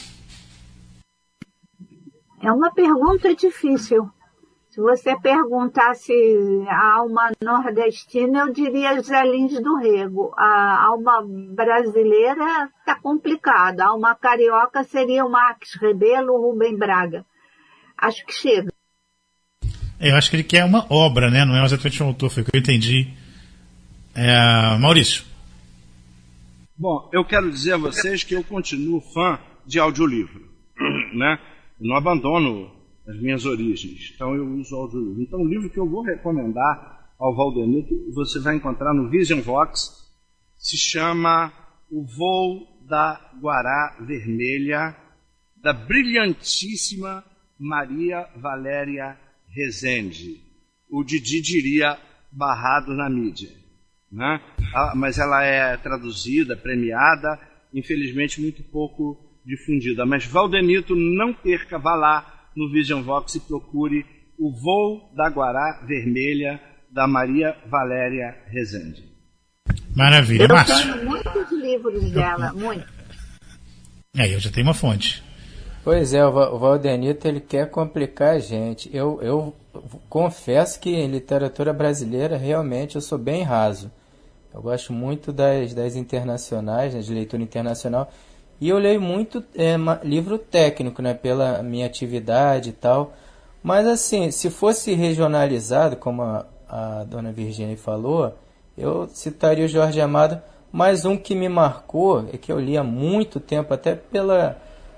Speaker 4: É uma pergunta difícil. Se você perguntasse a alma nordestina, eu diria Zé Lins do Rego. A alma brasileira está complicada. A alma carioca seria o Marques Rebelo ou Rubem Braga. Acho que chega.
Speaker 2: Eu acho que ele quer uma obra, né? Não é exatamente um autor, foi o que eu entendi. É, Maurício.
Speaker 3: Bom, eu quero dizer a vocês que eu continuo fã de audiolivro, né? Eu não abandono as minhas origens, então eu uso audiolivro. Então o livro que eu vou recomendar ao Valdenito, você vai encontrar no Vision Vox, se chama O Voo da Guará Vermelha, da brilhantíssima Maria Valéria Rezende. O Didi diria barrado na mídia. Né? Ah, mas ela é traduzida, premiada, infelizmente muito pouco difundida. Mas Valdenito, não perca, vá lá no Vision Vox e procure O Voo da Guará Vermelha, da Maria Valéria Rezende.
Speaker 2: Maravilha,
Speaker 4: eu
Speaker 2: Márcio.
Speaker 4: Eu tenho muitos livros dela, muitos.
Speaker 2: É, eu já tenho uma fonte.
Speaker 5: Pois é, o Valdenito, ele quer complicar a gente. Eu, eu confesso que em literatura brasileira, realmente, eu sou bem raso. Eu gosto muito das, das internacionais, né, de leitura internacional. E eu leio muito é, livro técnico, né, pela minha atividade e tal. Mas, assim, se fosse regionalizado, como a, a dona Virgínia falou, eu citaria o Jorge Amado. Mas um que me marcou, é que eu li há muito tempo, até pela...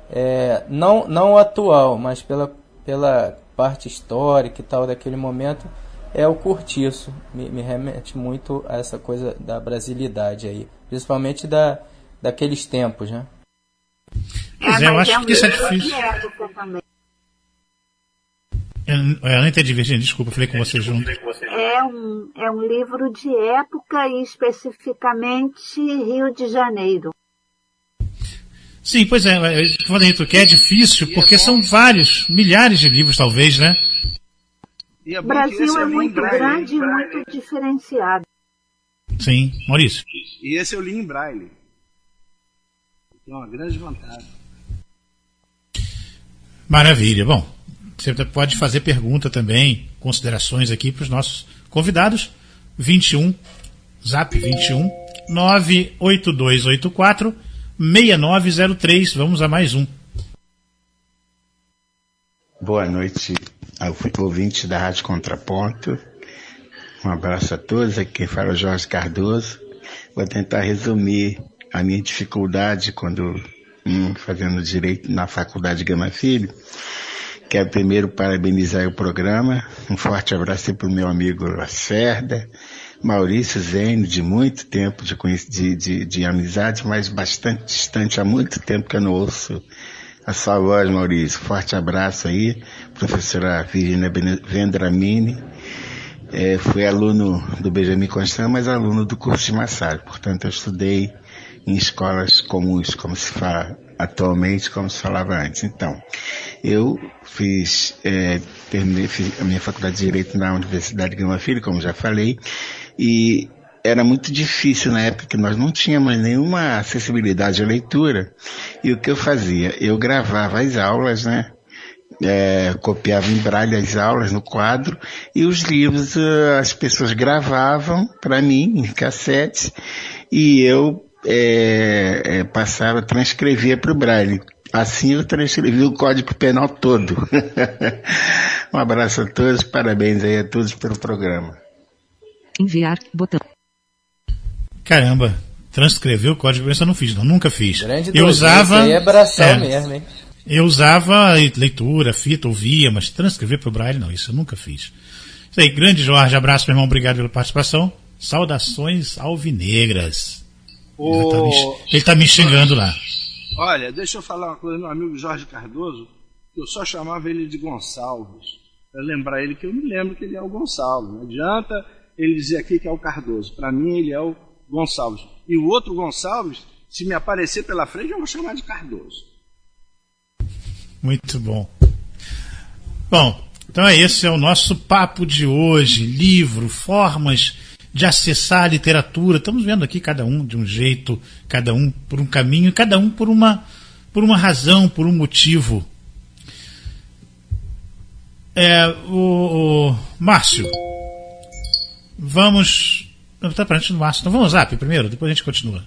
Speaker 5: é, não, não atual, mas pela, pela parte histórica e tal daquele momento, é o Cortiço. Me, me remete muito a essa coisa da brasilidade aí, principalmente da, daqueles tempos, né?
Speaker 2: Pois é, eu acho que isso é difícil. Eu, eu não entendi, Virgínia, desculpa, falei com você junto.
Speaker 4: É um, é um livro de época e especificamente Rio de Janeiro.
Speaker 2: Sim, pois é, Vanderlito, que é difícil porque são vários, milhares de livros talvez, né?
Speaker 4: O Brasil é muito grande e muito diferenciado.
Speaker 2: Sim, Maurício.
Speaker 3: E esse eu li em braille. Tem uma grande vantagem.
Speaker 2: Maravilha. Bom, você pode fazer pergunta também, considerações aqui para os nossos convidados. vinte e um, zap vinte e um, nove oito dois oito quatro, seis nove zero três. Vamos a mais um.
Speaker 10: Boa noite ao ouvinte da Rádio Contraponto. Um abraço a todos. Aqui quem fala é o Jorge Cardoso. Vou tentar resumir a minha dificuldade quando hum, fazendo direito na Faculdade Gama Filho. Quero primeiro parabenizar o programa. Um forte abraço para o meu amigo Lacerda, Maurício Zênio, de muito tempo de, de, de, de amizade, mas bastante distante, há muito tempo que eu não ouço a sua voz, Maurício. Forte abraço aí, professora Virginia Vendramini. É, fui aluno do Benjamin Constant, mas aluno do curso de massagem. Portanto, eu estudei em escolas comuns, como se fala atualmente, como se falava antes. Então, eu fiz, é, terminei fiz a minha faculdade de Direito na Universidade Gama Filho, como já falei, e era muito difícil na época que nós não tínhamos nenhuma acessibilidade à leitura. E o que eu fazia? Eu gravava as aulas, né? É, copiava em braille as aulas no quadro, e os livros as pessoas gravavam para mim em cassete, e eu é, é, passava, transcrevia para o braille. Assim eu transcrevi o Código Penal todo. Um abraço a todos, parabéns aí a todos pelo programa.
Speaker 11: Enviar, botão.
Speaker 2: Caramba, transcrever o Código Penal eu não fiz, não, nunca fiz.
Speaker 5: Grande
Speaker 2: eu usava.
Speaker 5: Aí é braçal
Speaker 2: é,
Speaker 5: mesmo, hein?
Speaker 2: Eu usava leitura, fita, ouvia, mas transcrever para o braille não, isso eu nunca fiz. Isso aí, grande Jorge, abraço, meu irmão, obrigado pela participação. Saudações alvinegras.
Speaker 3: O...
Speaker 2: Ele está me xingando lá.
Speaker 3: Olha, deixa eu falar uma coisa, meu amigo Jorge Cardoso, que eu só chamava ele de Gonçalves, para lembrar ele que eu me lembro que ele é o Gonçalves. Não adianta ele dizer aqui que é o Cardoso, para mim ele é o Gonçalves. E o outro Gonçalves, se me aparecer pela frente, eu vou chamar de Cardoso.
Speaker 2: Muito bom. Bom, então esse é o nosso papo de hoje. Livro, formas de acessar a literatura. Estamos vendo aqui cada um de um jeito, cada um por um caminho, cada um por uma, por uma razão, por um motivo. É, o, o Márcio, vamos... Está para a gente no Márcio. Então vamos ao Zap primeiro, depois a gente continua.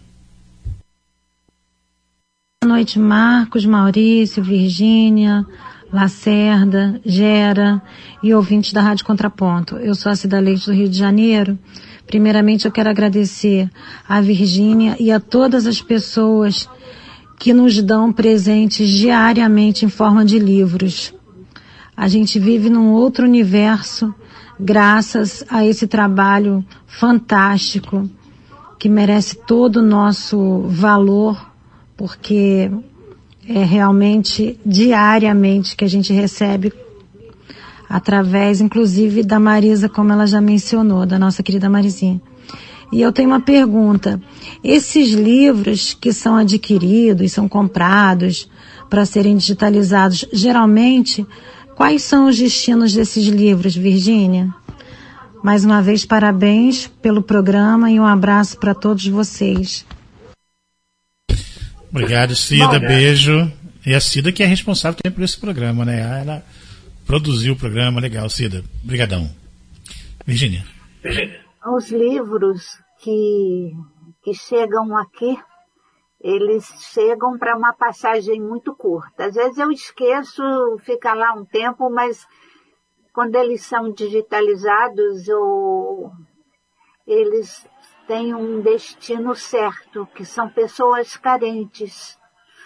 Speaker 12: Boa noite, Marcos, Maurício, Virgínia, Lacerda, Gera e ouvintes da Rádio Contraponto. Eu sou a Cida Leite do Rio de Janeiro. Primeiramente, eu quero agradecer a Virgínia e a todas as pessoas que nos dão presentes diariamente em forma de livros. A gente vive num outro universo graças a esse trabalho fantástico que merece todo o nosso valor, porque é realmente diariamente que a gente recebe, através, inclusive, da Marisa, como ela já mencionou, da nossa querida Marizinha. E eu tenho uma pergunta. Esses livros que são adquiridos, são comprados para serem digitalizados, geralmente, quais são os destinos desses livros, Virgínia? Mais uma vez, parabéns pelo programa e um abraço para todos vocês.
Speaker 2: Obrigado, Cida, beijo. E a Cida que é responsável também por esse programa, né? Ela produziu o programa, legal, Cida. Obrigadão. Virgínia.
Speaker 4: Os livros que, que chegam aqui, eles chegam para uma passagem muito curta. Às vezes eu esqueço, fica lá um tempo, mas quando eles são digitalizados, ou eles tem um destino certo, que são pessoas carentes.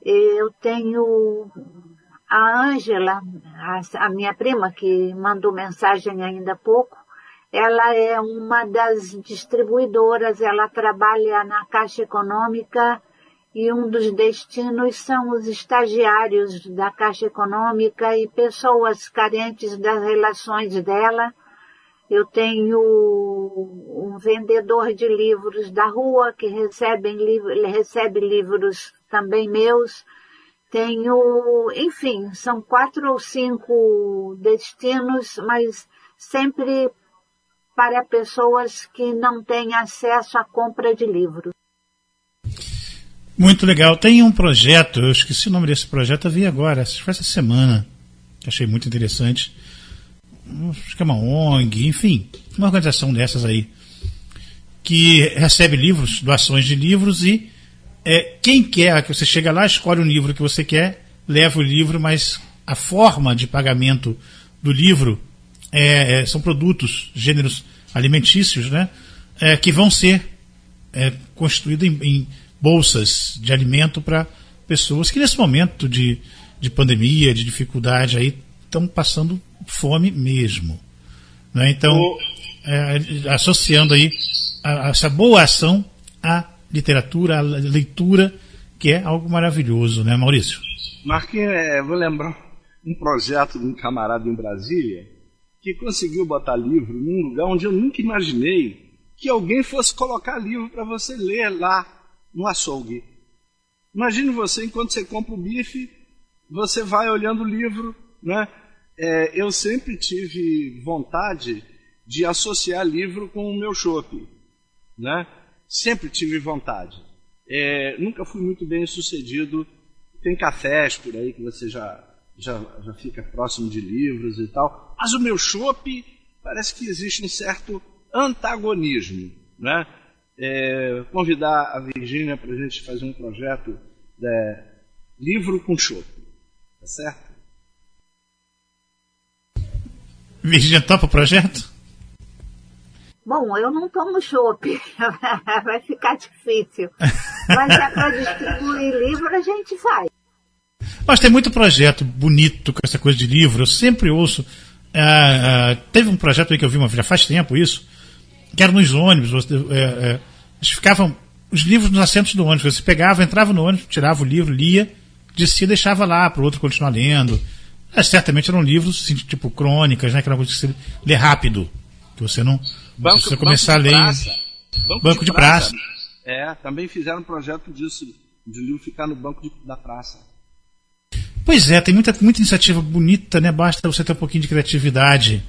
Speaker 4: Eu tenho a Ângela, a, a minha prima, que mandou mensagem ainda há pouco. Ela é uma das distribuidoras, ela trabalha na Caixa Econômica e um dos destinos são os estagiários da Caixa Econômica e pessoas carentes das relações dela. Eu tenho um vendedor de livros da rua que recebe, recebe livros também meus. Tenho, enfim, são quatro ou cinco destinos, mas sempre para pessoas que não têm acesso à compra de livros.
Speaker 2: Muito legal. Tem um projeto, eu esqueci o nome desse projeto, eu vi agora, foi essa semana, achei muito interessante. Acho que é uma O N G, enfim, uma organização dessas aí, que recebe livros, doações de livros, e é, quem quer, que você chega lá, escolhe um livro que você quer, leva o livro, mas a forma de pagamento do livro é, é, são produtos, gêneros alimentícios, né, é, que vão ser é, constituídos em, em bolsas de alimento para pessoas que nesse momento de, de pandemia, de dificuldade, aí estão passando fome mesmo. Né? Então, o... é, associando aí a, a essa boa ação à literatura, à leitura, que é algo maravilhoso, né, Maurício?
Speaker 3: Marquinhos, é, vou lembrar um projeto de um camarada em Brasília que conseguiu botar livro num lugar onde eu nunca imaginei que alguém fosse colocar livro para você ler lá no açougue. Imagine você, enquanto você compra o bife, você vai olhando o livro, né? É, eu sempre tive vontade de associar livro com o meu chopp, né? Sempre tive vontade. É, nunca fui muito bem sucedido. Tem cafés por aí que você já, já, já fica próximo de livros e tal. Mas o meu chopp parece que existe um certo antagonismo, né? É, convidar a Virgínia para a gente fazer um projeto de livro com chopp, tá certo?
Speaker 2: Virgínia, topa o projeto?
Speaker 4: Bom, eu não tomo chopp, vai ficar difícil. Mas é para distribuir livro, a gente faz.
Speaker 2: Mas tem muito projeto bonito com essa coisa de livro. Eu sempre ouço. Uh, uh, teve um projeto aí que eu vi uma já faz tempo isso, que era nos ônibus. Você, uh, uh, eles ficavam os livros nos assentos do ônibus. Você pegava, entrava no ônibus, tirava o livro, lia, descia e deixava lá para o outro continuar lendo. É, certamente eram livros assim, tipo crônicas, né, que era uma coisa que você lê rápido, que você não
Speaker 3: banco,
Speaker 2: você começar a ler.
Speaker 3: Banco,
Speaker 2: banco de,
Speaker 3: de
Speaker 2: praça.
Speaker 3: praça. É, também fizeram um projeto disso, de livro ficar no banco de, da praça.
Speaker 2: Pois é, tem muita, muita iniciativa bonita, né? Basta você ter um pouquinho de criatividade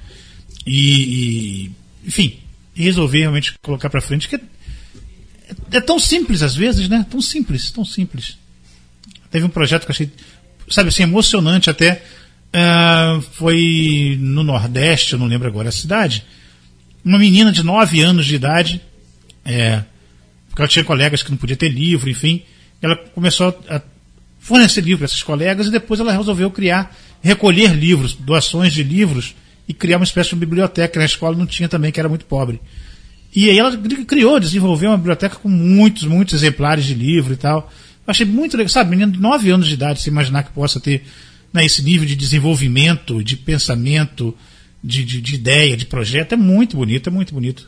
Speaker 2: e, e enfim, e resolver realmente colocar para frente, que é, é, é tão simples às vezes, né? Tão simples, tão simples. Teve um projeto que eu achei, sabe assim, emocionante até, uh, foi no Nordeste, eu não lembro agora a cidade, uma menina de nove anos de idade, é, porque ela tinha colegas que não podia ter livro, enfim, ela começou a fornecer livro para essas colegas e depois ela resolveu criar, recolher livros, doações de livros e criar uma espécie de biblioteca que na escola não tinha também, que era muito pobre. E aí ela criou, desenvolveu uma biblioteca com muitos, muitos exemplares de livro e tal. Eu achei muito legal, sabe, menino de nove anos de idade, se imaginar que possa ter, né, esse nível de desenvolvimento, de pensamento, de, de, de ideia, de projeto, é muito bonito, é muito bonito.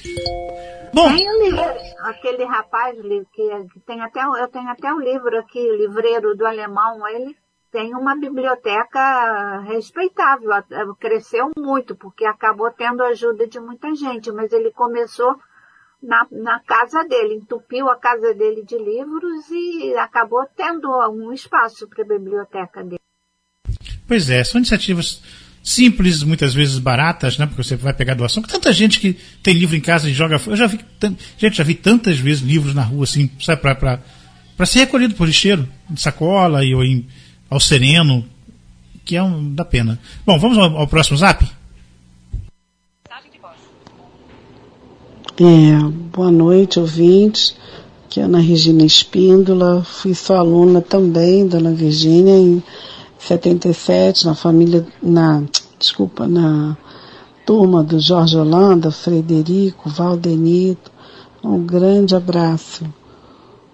Speaker 2: Bom,
Speaker 4: tem aquele rapaz que, que tem até, eu tenho até um livro aqui, o livreiro do alemão, ele tem uma biblioteca respeitável, cresceu muito, porque acabou tendo ajuda de muita gente, mas ele começou na, na casa dele, entupiu a casa dele de livros e acabou tendo um espaço para a biblioteca dele.
Speaker 2: Pois é, são iniciativas simples, muitas vezes baratas, né? Porque você vai pegar doação. Tanta gente que tem livro em casa e joga fora. Eu já vi, gente, já vi tantas vezes livros na rua, assim, sabe, para para para ser recolhido por lixeiro, em sacola e, ou em, ao sereno, que é um, dá pena. Bom, vamos ao, ao próximo zap?
Speaker 13: É, boa noite, ouvintes. Aqui é Ana Regina Espíndola. Fui sua aluna também, dona Virgínia, em setenta e sete, na família, na, desculpa, na turma do Jorge Holanda, Frederico, Valdenito. Um grande abraço.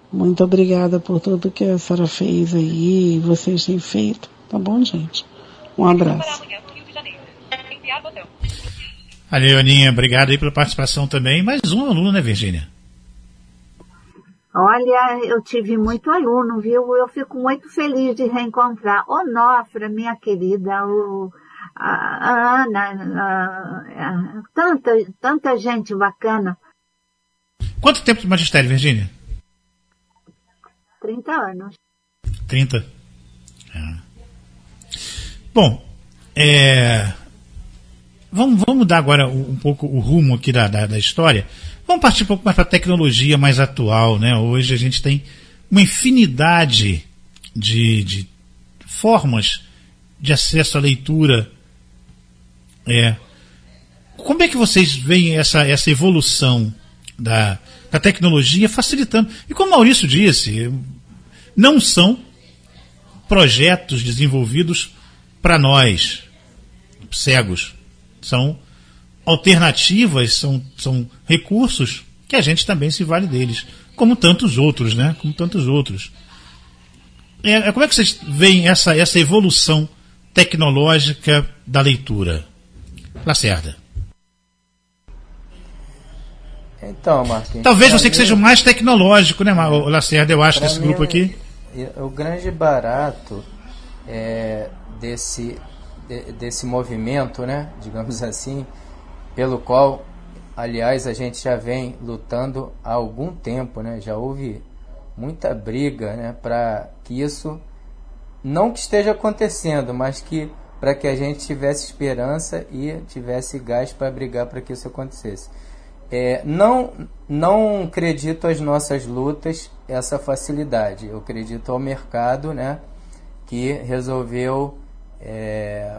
Speaker 13: Muito obrigada por tudo que a senhora fez aí e vocês têm feito. Tá bom, gente? Um abraço.
Speaker 2: A Leoninha, obrigado aí pela participação também. Mais um aluno, né, Virgínia?
Speaker 4: Olha, eu tive muito aluno, viu? Eu fico muito feliz de reencontrar Onofra, minha querida, o, a, a Ana, a, a, tanta, tanta gente bacana.
Speaker 2: Quanto tempo de magistério, Virgínia?
Speaker 4: trinta anos.
Speaker 2: trinta? É. Bom, é... Vamos, vamos mudar agora um, um pouco o rumo aqui da, da, da história. Vamos partir um pouco mais para a tecnologia mais atual, né? Hoje a gente tem uma infinidade de, de formas de acesso à leitura. É. Como é que vocês veem essa, essa evolução da, da tecnologia facilitando? E como o Maurício disse, não são projetos desenvolvidos para nós, cegos. São alternativas, são, são recursos que a gente também se vale deles, como tantos outros, né? Como tantos outros. É, como é que vocês veem essa, essa evolução tecnológica da leitura? Lacerda.
Speaker 5: Então, Marquinhos...
Speaker 2: Talvez você que seja o mais tecnológico, né, Lacerda, eu acho, desse grupo aqui.
Speaker 5: O grande barato é, desse... desse movimento, né, digamos assim, pelo qual, aliás, a gente já vem lutando há algum tempo, né, já houve muita briga, né, para que isso, não que esteja acontecendo, mas que para que a gente tivesse esperança e tivesse gás para brigar para que isso acontecesse. É, não, não acredito às nossas lutas essa facilidade, eu acredito ao mercado, né, que resolveu É,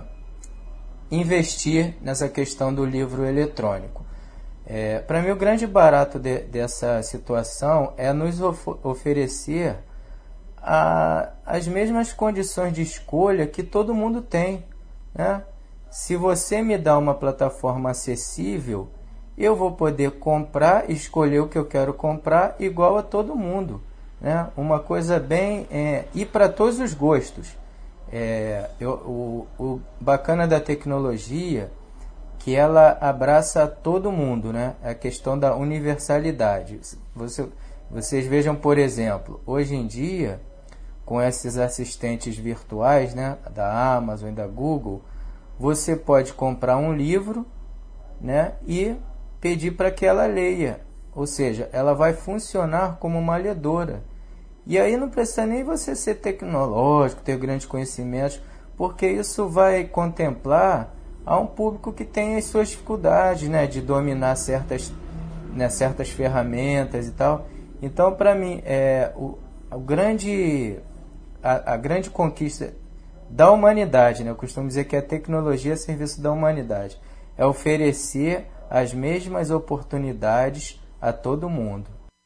Speaker 5: investir nessa questão do livro eletrônico. É, para mim, o grande barato de, dessa situação é nos of oferecer a, as mesmas condições de escolha que todo mundo tem, né? Se você me dá uma plataforma acessível, eu vou poder comprar, escolher o que eu quero comprar igual a todo mundo, né? Uma coisa bem... É, e para todos os gostos. É, eu, o, o bacana da tecnologia que ela abraça todo mundo, né? A questão da universalidade. Você, vocês vejam, por exemplo, hoje em dia, com esses assistentes virtuais, né, da Amazon e da Google, você pode comprar um livro, né, e pedir para que ela leia. Ou seja, ela vai funcionar como uma ledora. E aí não precisa nem você ser tecnológico, ter grandes conhecimentos, porque isso vai contemplar a um público que tem as suas dificuldades, né, de dominar certas, né, certas ferramentas e tal. Então, para mim, é, o, o grande, a, a grande conquista da humanidade, né, eu costumo dizer que a tecnologia é serviço da humanidade, é oferecer as mesmas oportunidades a todo mundo.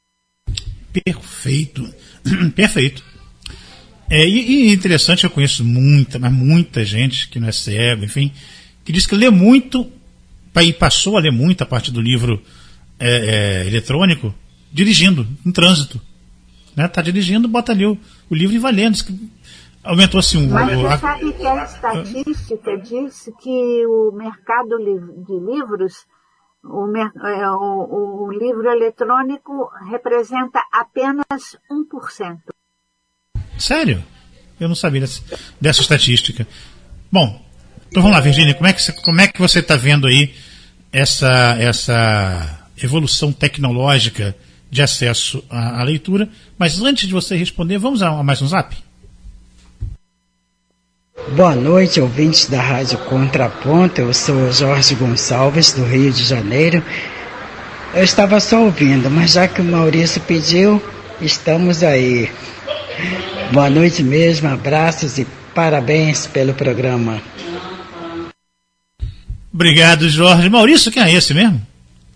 Speaker 2: Perfeito, perfeito. É, e, e interessante, eu conheço muita, mas muita gente que não é cego, enfim, que diz que lê muito, e passou a ler muito a parte do livro é, é, eletrônico, dirigindo, em trânsito. Né? Tá dirigindo, bota ali o, o livro e vai lendo. Aumentou assim um...
Speaker 4: Mas
Speaker 2: o,
Speaker 4: você
Speaker 2: a,
Speaker 4: sabe que a estatística diz que o mercado de livros... O, o, o livro eletrônico representa apenas um por cento.
Speaker 2: Sério? Eu não sabia dessa, dessa estatística. Bom, então vamos lá, Virgínia, como é que você, como é que você está vendo aí essa, essa evolução tecnológica de acesso à, à leitura? Mas antes de você responder, vamos a, a mais um zap?
Speaker 14: Boa noite, ouvintes da Rádio Contraponto. Eu sou Jorge Gonçalves, do Rio de Janeiro. Eu estava só ouvindo, mas já que o Maurício pediu, estamos aí. Boa noite mesmo, abraços e parabéns pelo programa.
Speaker 2: Obrigado, Jorge. Maurício, quem é esse mesmo?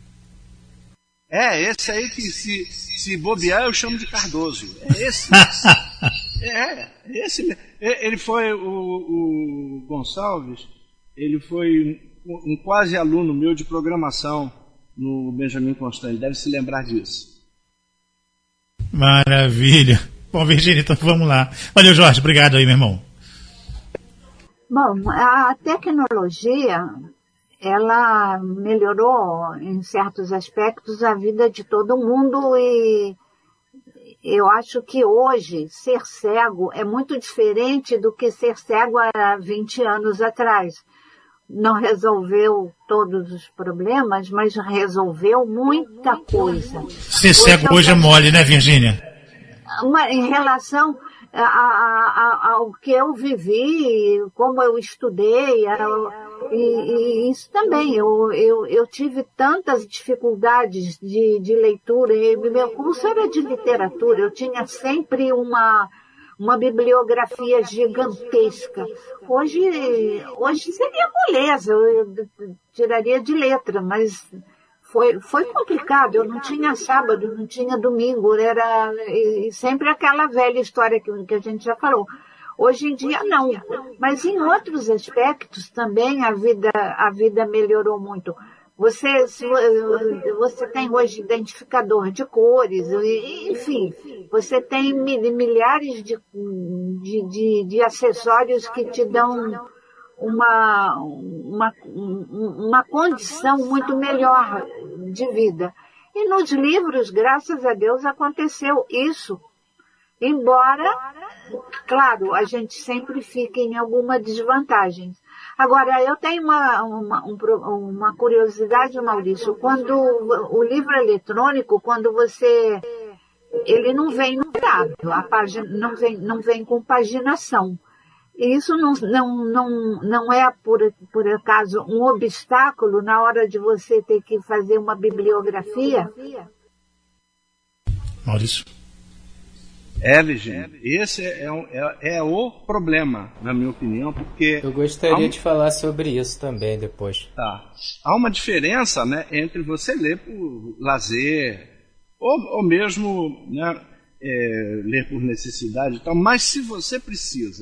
Speaker 3: É, esse aí que se, se bobear eu chamo de Cardoso. É esse. É, esse. Ele foi, o, o Gonçalves, ele foi um, um quase aluno meu de programação no Benjamin Constant. Ele deve se lembrar disso.
Speaker 2: Maravilha. Bom, Virgínia, então vamos lá. Valeu, Jorge. Obrigado aí, meu irmão.
Speaker 4: Bom, a tecnologia, ela melhorou em certos aspectos a vida de todo mundo e eu acho que hoje ser cego é muito diferente do que ser cego há vinte anos atrás. Não resolveu todos os problemas, mas resolveu muita coisa.
Speaker 2: Ser cego hoje é mole, né, Virgínia?
Speaker 4: Uma, em relação a, a, a, ao que eu vivi, como eu estudei, a, e, e isso também, eu, eu, eu tive tantas dificuldades de, de leitura, e meu curso era de literatura, eu tinha sempre uma, uma bibliografia gigantesca. Hoje, hoje seria moleza, eu, eu tiraria de letra, mas foi, foi complicado, eu não tinha sábado, não tinha domingo, era e, e sempre aquela velha história que, que a gente já falou. Hoje em dia não, mas em outros aspectos também a vida, a vida melhorou muito. Você, se, você tem hoje identificador de cores, enfim, você tem milhares de, de, de, de acessórios que te dão uma, uma, uma condição muito melhor de vida. E nos livros, graças a Deus, aconteceu isso. Embora, claro, a gente sempre fica em alguma desvantagem. Agora, eu tenho uma, uma, um, uma curiosidade, Maurício. Quando o livro eletrônico, quando você... ele não vem numerado, a página não vem, não vem com paginação. E isso não, não, não, não é, por, por acaso, um obstáculo na hora de você ter que fazer uma bibliografia?
Speaker 2: Maurício?
Speaker 3: É, Virgínia, esse é, é, é o problema, na minha opinião, porque...
Speaker 5: Eu gostaria
Speaker 3: um...
Speaker 5: de falar sobre isso também depois.
Speaker 3: Tá. Há uma diferença, né, entre você ler por lazer, ou, ou mesmo, né, é, ler por necessidade e tal, mas se você precisa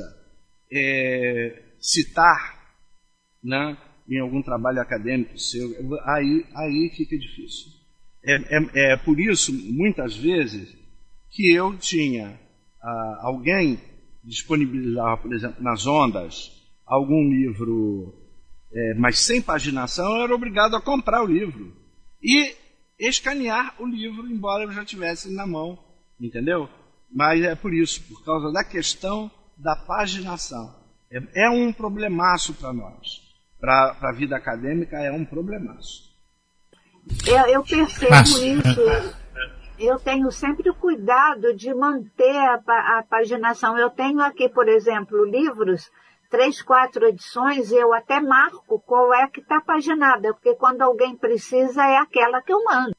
Speaker 3: é, citar, né, em algum trabalho acadêmico seu, aí, aí fica difícil. É, é, é por isso, muitas vezes, que eu tinha ah, alguém disponibilizar, por exemplo, nas ondas, algum livro, é, mas sem paginação, eu era obrigado a comprar o livro e escanear o livro, embora eu já tivesse na mão, entendeu? Mas é por isso, por causa da questão da paginação. É, é um problemaço para nós. Para a vida acadêmica é um problemaço.
Speaker 4: Eu, eu percebo Mas... isso. Eu tenho sempre o cuidado de manter a, a paginação. Eu tenho aqui, por exemplo, livros, três, quatro edições, eu até marco qual é que está paginada, porque quando alguém precisa é aquela que eu mando.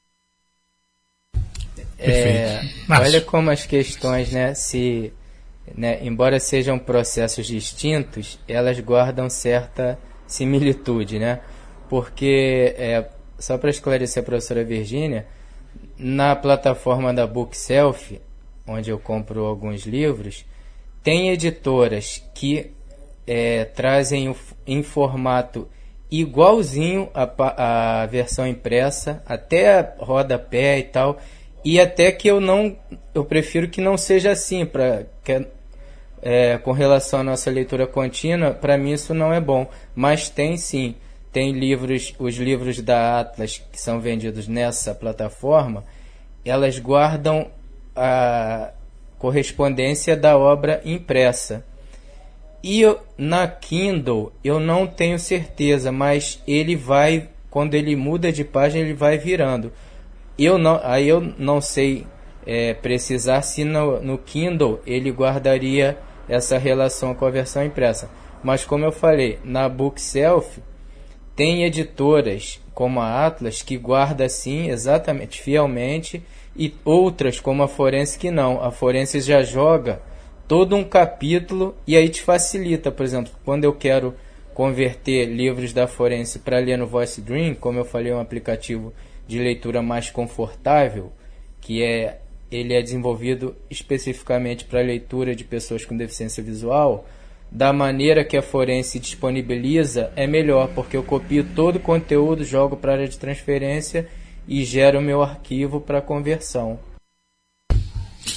Speaker 5: É, olha como as questões, né, se, né, embora sejam processos distintos, elas guardam certa similitude, né? Porque, é, só para esclarecer a professora Virgínia, na plataforma da Bookself, onde eu compro alguns livros, tem editoras que é, trazem em formato igualzinho à versão impressa, até rodapé e tal, e até que eu não, eu prefiro que não seja assim, pra, que, é, com relação à nossa leitura contínua, para mim isso não é bom, mas tem sim. Tem livros, os livros da Atlas que são vendidos nessa plataforma, elas guardam a correspondência da obra impressa. E eu, na Kindle eu não tenho certeza, mas ele vai, quando ele muda de página, ele vai virando. Eu não, aí eu não sei é, precisar se no, no Kindle ele guardaria essa relação com a versão impressa. Mas como eu falei, na Bookself tem editoras como a Atlas que guarda assim exatamente, fielmente, e outras como a Forense que não. A Forense já joga todo um capítulo e aí te facilita. Por exemplo, quando eu quero converter livros da Forense para ler no Voice Dream, como eu falei, é um aplicativo de leitura mais confortável, que é, ele é desenvolvido especificamente para leitura de pessoas com deficiência visual, da maneira que a Forense disponibiliza é melhor, porque eu copio todo o conteúdo, jogo para a área de transferência e gero o meu arquivo para conversão.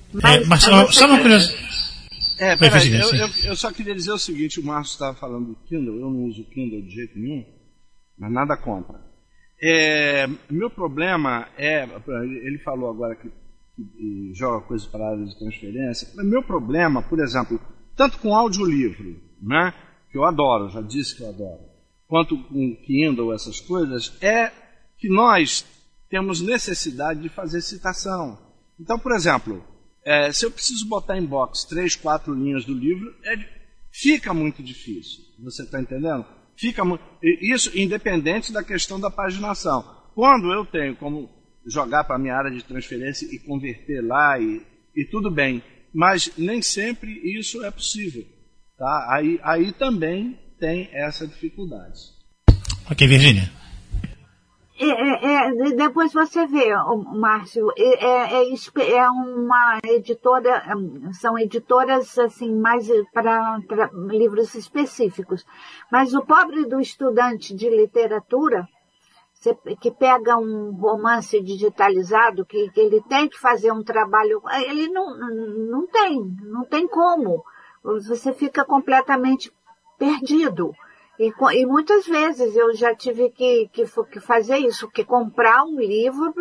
Speaker 2: É, mas só, só uma curiosidade.
Speaker 3: É, peraí, eu, eu, eu só queria dizer o seguinte, o Márcio estava falando do Kindle, eu não uso o Kindle de jeito nenhum, mas nada contra. É, meu problema é, ele falou agora que, que joga coisas para a área de transferência, meu problema, por exemplo, tanto com audiolivro, né, que eu adoro, já disse que eu adoro, quanto com Kindle, essas coisas, é que nós temos necessidade de fazer citação. Então, por exemplo, É, se eu preciso botar em box três, quatro linhas do livro, é, fica muito difícil. Você está entendendo? Fica mu- isso independente da questão da paginação. Quando eu tenho como jogar para a minha área de transferência e converter lá, e, e tudo bem. Mas nem sempre isso é possível. Tá? Aí, aí também tem essa dificuldade.
Speaker 2: Ok, Virgínia.
Speaker 4: É, é, é, depois você vê, Márcio, é, é, é uma editora, são editoras assim mais para livros específicos, mas o pobre do estudante de literatura, que pega um romance digitalizado, que, que ele tem que fazer um trabalho, ele não, não tem, não tem como, você fica completamente perdido. E, e muitas vezes eu já tive que, que, que fazer isso, que comprar um livro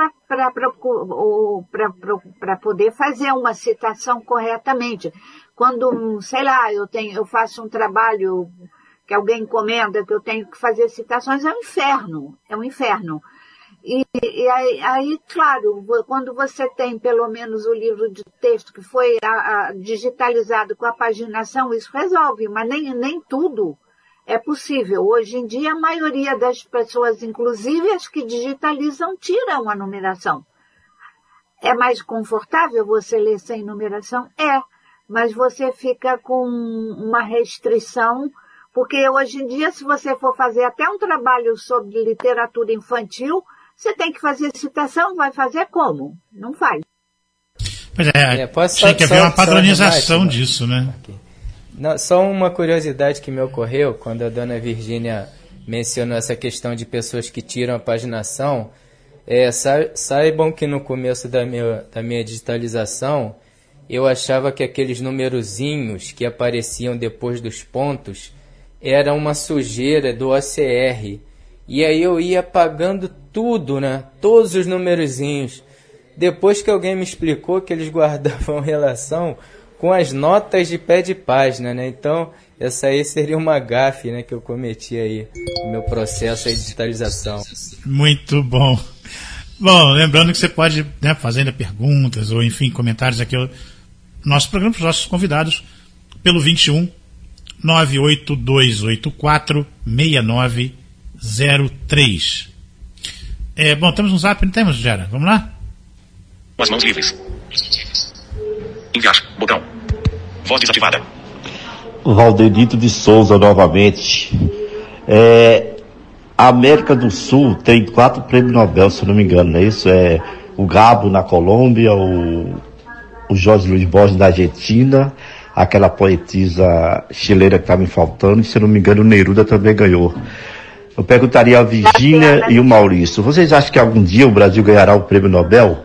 Speaker 4: para poder fazer uma citação corretamente. Quando, sei lá, eu, tenho, eu faço um trabalho que alguém encomenda, que eu tenho que fazer citações, é um inferno, é um inferno. E, e aí, aí, claro, quando você tem pelo menos o livro de texto que foi a, a, digitalizado com a paginação, isso resolve, mas nem, nem tudo é possível. Hoje em dia, a maioria das pessoas, inclusive as que digitalizam, tiram a numeração. É mais confortável você ler sem numeração? É, mas você fica com uma restrição, porque hoje em dia, se você for fazer até um trabalho sobre literatura infantil, você tem que fazer citação, vai fazer como? Não faz.
Speaker 2: Pois é,
Speaker 5: É, posso
Speaker 2: tinha
Speaker 5: só-
Speaker 2: que haver
Speaker 5: só-
Speaker 2: uma
Speaker 5: só
Speaker 2: padronização
Speaker 5: remate,
Speaker 2: disso, né?
Speaker 5: Não, só uma curiosidade que me ocorreu quando a dona Virgínia mencionou essa questão de pessoas que tiram a paginação. É, sa- saibam que no começo da minha, da minha digitalização, eu achava que aqueles numerozinhos que apareciam depois dos pontos eram uma sujeira do O C R. E aí eu ia apagando tudo, né? Todos os numerozinhos. Depois que alguém me explicou que eles guardavam relação com as notas de pé de página, né? Então, essa aí seria uma gafe, né, que eu cometi aí no meu processo de digitalização.
Speaker 2: Muito bom. Bom, lembrando que você pode, né, fazendo perguntas ou, enfim, comentários aqui no nosso programa para os nossos convidados pelo vinte e um, nove oito dois oito quatro, seis nove zero três. É, bom, temos um zap, não temos, Gera? Vamos lá?
Speaker 15: Com as mãos livres. Enviar. Botão. Voz desativada.
Speaker 9: Valdenito de Souza novamente. É, a América do Sul tem quatro prêmios Nobel, se eu não me engano, não é isso? É o Gabo na Colômbia, o, o Jorge Luiz Borges da Argentina, aquela poetisa chilena que está me faltando, e se eu não me engano o Neruda também ganhou. Eu perguntaria a Virgínia e o Maurício, vocês acham que algum dia o Brasil ganhará o prêmio Nobel?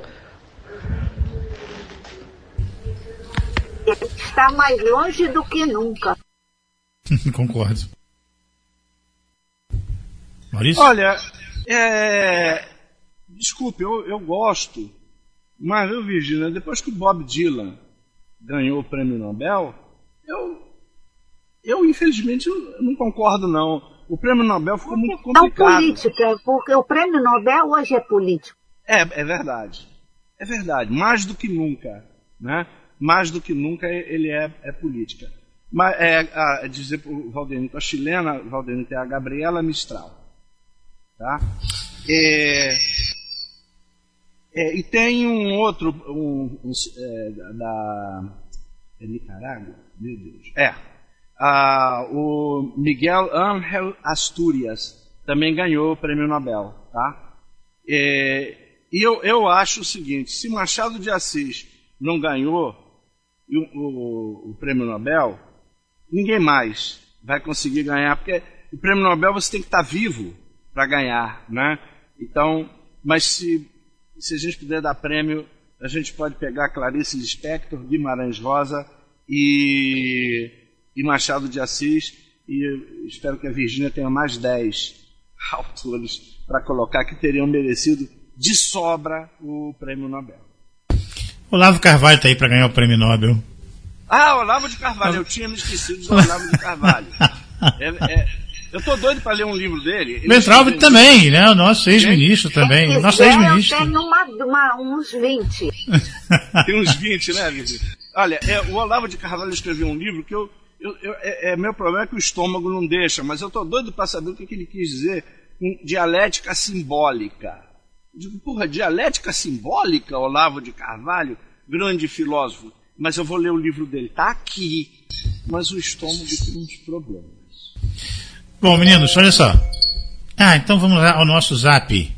Speaker 4: Está mais longe do que nunca.
Speaker 2: Concordo. Maurício?
Speaker 3: Olha, é... desculpe, eu, eu gosto, mas, viu, Virgínia, depois que o Bob Dylan ganhou o prêmio Nobel, eu, eu infelizmente, eu não concordo, não. O prêmio Nobel ficou muito complicado.
Speaker 4: É política, porque o prêmio Nobel hoje é político.
Speaker 3: É, é verdade. É verdade. Mais do que nunca, né? Mais do que nunca ele é, é política. Mas é, a, dizer para o Valdenito, a chilena, Valdenito, é a Gabriela Mistral. Tá? É, é, e tem um outro, um, um, é, da é Nicarágua, meu Deus. É, a, o Miguel Ángel Asturias também ganhou o prêmio Nobel, tá? É, e eu, eu acho o seguinte: se Machado de Assis não ganhou o, o, o prêmio Nobel, ninguém mais vai conseguir ganhar, porque o prêmio Nobel você tem que estar vivo para ganhar, né? Então, mas se, se a gente puder dar prêmio a gente pode pegar Clarice Lispector, Guimarães Rosa e, e Machado de Assis, e espero que a Virgínia tenha mais dez autores para colocar que teriam merecido de sobra o Prêmio Nobel.
Speaker 2: Olavo Carvalho está aí para ganhar o Prêmio Nobel.
Speaker 3: Ah, Olavo de Carvalho, eu tinha me esquecido do Olavo de Carvalho. É, é, eu tô doido para ler um livro dele.
Speaker 2: Weintraub também, né? O nosso ex-ministro também.
Speaker 4: Quiser,
Speaker 2: nosso ex-ministro.
Speaker 4: Eu tenho uma, uma, uns vinte.
Speaker 3: Tem uns vinte, né, Virgínia? Olha, é, o Olavo de Carvalho escreveu um livro que eu. eu, eu é, é, meu problema é que o estômago não deixa, mas eu tô doido para saber o que, que ele quis dizer com dialética simbólica. Eu digo, porra, dialética simbólica, Olavo de Carvalho, grande filósofo. Mas eu vou ler o livro dele. Tá aqui. Mas o estômago tem uns problemas.
Speaker 2: Bom, meninos, olha só. Ah, então vamos lá ao nosso zap.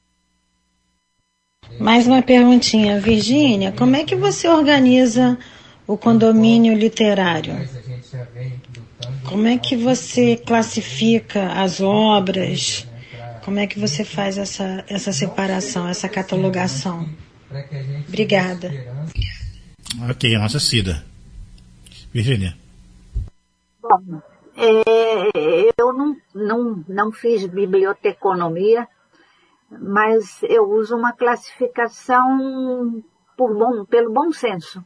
Speaker 12: Mais uma perguntinha. Virgínia, como é que você organiza o condomínio literário? Como é que você classifica as obras? Como é que você faz essa, essa separação, essa catalogação? Obrigada.
Speaker 2: Ok, a nossa Cida. Virgínia.
Speaker 4: Bom, é, eu não, não, não fiz biblioteconomia, mas eu uso uma classificação por bom, pelo bom senso.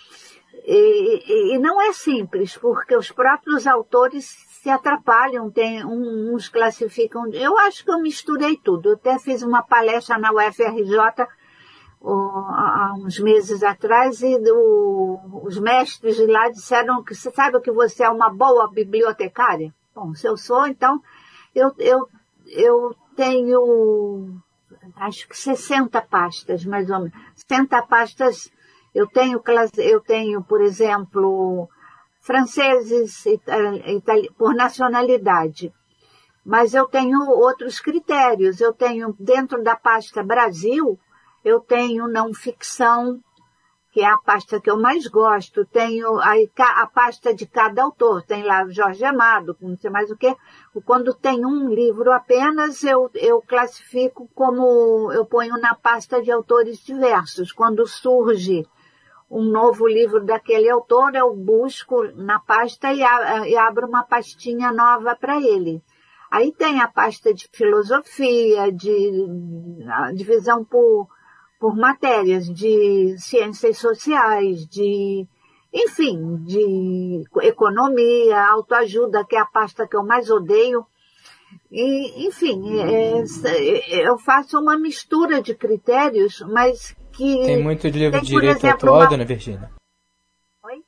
Speaker 4: E, e não é simples, porque os próprios autores se atrapalham, tem, uns classificam... Eu acho que eu misturei tudo. Eu até fiz uma palestra na U F R J há uns meses atrás, e do, os mestres de lá disseram que você sabe que você é uma boa bibliotecária? Bom, se eu sou, então eu, eu, eu tenho acho que sessenta pastas, mais ou menos. sessenta pastas, eu tenho, eu tenho, por exemplo, franceses itali, por nacionalidade. Mas eu tenho outros critérios. Eu tenho, dentro da pasta Brasil, eu tenho não ficção, que é a pasta que eu mais gosto. Tenho a, a pasta de cada autor. Tem lá o Jorge Amado, não sei mais o quê. Quando tem um livro apenas, eu, eu classifico como, eu ponho na pasta de autores diversos. Quando surge um novo livro daquele autor, eu busco na pasta e, a, e abro uma pastinha nova para ele. Aí tem a pasta de filosofia, de a divisão por por matérias de ciências sociais, de, enfim, de economia, autoajuda, que é a pasta que eu mais odeio. E, enfim, é, eu faço uma mistura de critérios, mas que...
Speaker 5: Tem muito livro
Speaker 4: tem,
Speaker 5: de direito
Speaker 4: exemplo,
Speaker 5: atual,
Speaker 4: uma...
Speaker 5: dona Virgínia?
Speaker 4: Oi?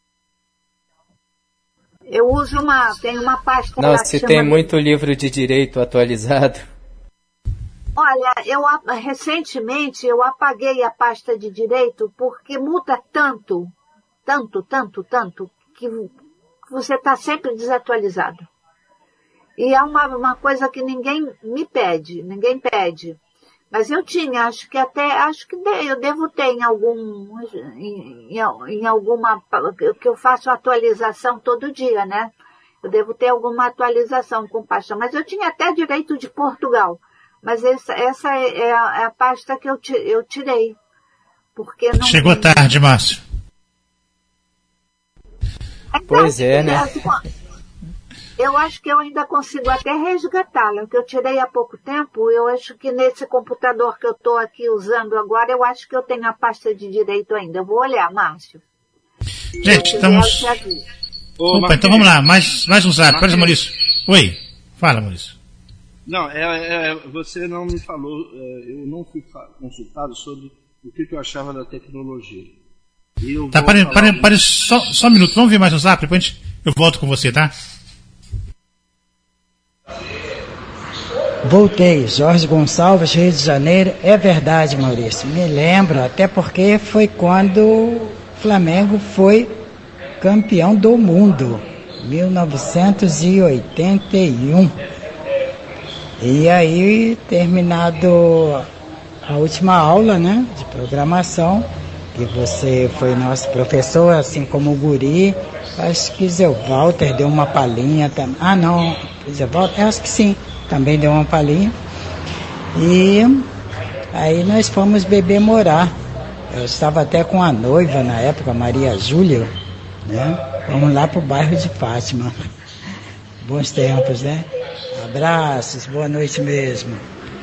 Speaker 4: Eu uso uma... Tem uma pasta...
Speaker 5: Não, se tem
Speaker 4: chama...
Speaker 5: muito livro de direito atualizado...
Speaker 4: Olha, eu recentemente eu apaguei a pasta de direito porque muda tanto, tanto, tanto, tanto, que você está sempre desatualizado. E é uma, uma coisa que ninguém me pede, ninguém pede. Mas eu tinha, acho que até, acho que eu devo ter em algum, em, em alguma, que eu faço atualização todo dia, né? Eu devo ter alguma atualização com pasta, mas eu tinha até direito de Portugal. Mas essa, essa é, a, é a pasta que eu, eu tirei. Porque não...
Speaker 2: Chegou tarde, Márcio.
Speaker 5: Pois é, né?
Speaker 4: Eu acho que eu ainda consigo até resgatá-la, que eu tirei há pouco tempo. Eu acho que nesse computador que eu estou aqui usando agora, eu acho que eu tenho a pasta de direito ainda. Eu vou olhar, Márcio.
Speaker 2: Gente, estamos... Opa, então vamos lá. Mais, mais um zap. Peraí, Maurício. Oi. Fala, Maurício.
Speaker 3: Não, é, é, você não me falou, é, eu não fui consultado sobre o que, que eu achava da tecnologia. E eu
Speaker 2: tá, pare, pare, pare só, só um minuto, vamos ver mais um zap, depois gente, eu volto com você, tá?
Speaker 14: Voltei, Jorge Gonçalves, Rio de Janeiro. É verdade, Maurício, me lembro, até porque foi quando o Flamengo foi campeão do mundo, mil novecentos e oitenta e um. E aí, terminado a última aula, né, de programação, que você foi nosso professor, assim como o Guri, acho que Zé Walter deu uma palhinha também. Ah, não, Zé Walter, acho que sim, também deu uma palhinha. E aí nós fomos beber morar. Eu estava até com a noiva na época, Maria Júlia, né? Vamos lá para o bairro de Fátima. Bons tempos, né? Abraços, boa noite mesmo.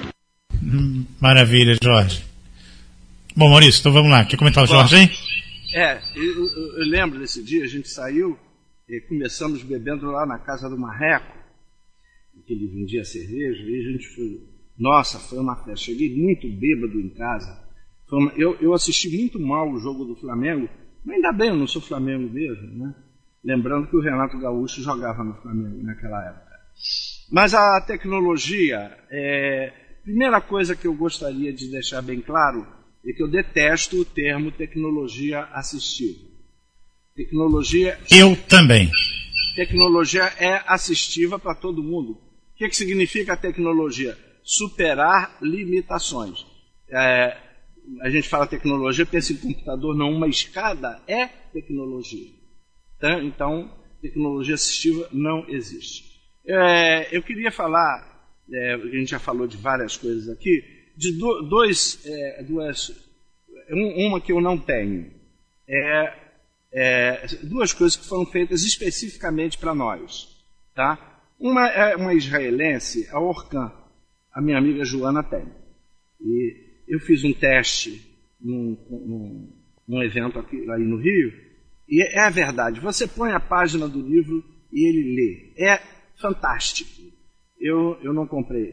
Speaker 2: Maravilha, Jorge. Bom, Maurício, então vamos lá. Quer comentar o Jorge, hein?
Speaker 3: É, eu, eu, eu lembro desse dia, a gente saiu e começamos bebendo lá na casa do Marreco, que ele vendia cerveja, e a gente foi... Nossa, foi uma festa. Cheguei muito bêbado em casa. Foi uma, eu, eu assisti muito mal o jogo do Flamengo, mas ainda bem, eu não sou Flamengo mesmo, né? Lembrando que o Renato Gaúcho jogava no Flamengo naquela época. Mas a tecnologia, é, primeira coisa que eu gostaria de deixar bem claro é que eu detesto o termo tecnologia assistiva. Tecnologia...
Speaker 2: Eu também.
Speaker 3: Tecnologia é assistiva para todo mundo. O que, que significa a tecnologia? Superar limitações. É, a gente fala tecnologia, pensa em computador, não, uma escada é tecnologia. Tá? Então, tecnologia assistiva não existe. É, eu queria falar, é, a gente já falou de várias coisas aqui, de do, dois, é, duas, um, uma que eu não tenho. É, é, duas coisas que foram feitas especificamente para nós. Tá? Uma é uma israelense, a Orkan, a minha amiga Joana tem. E eu fiz um teste num, num, num evento aqui aí no Rio, e é a verdade, você põe a página do livro e ele lê. É fantástico. Eu, eu não comprei.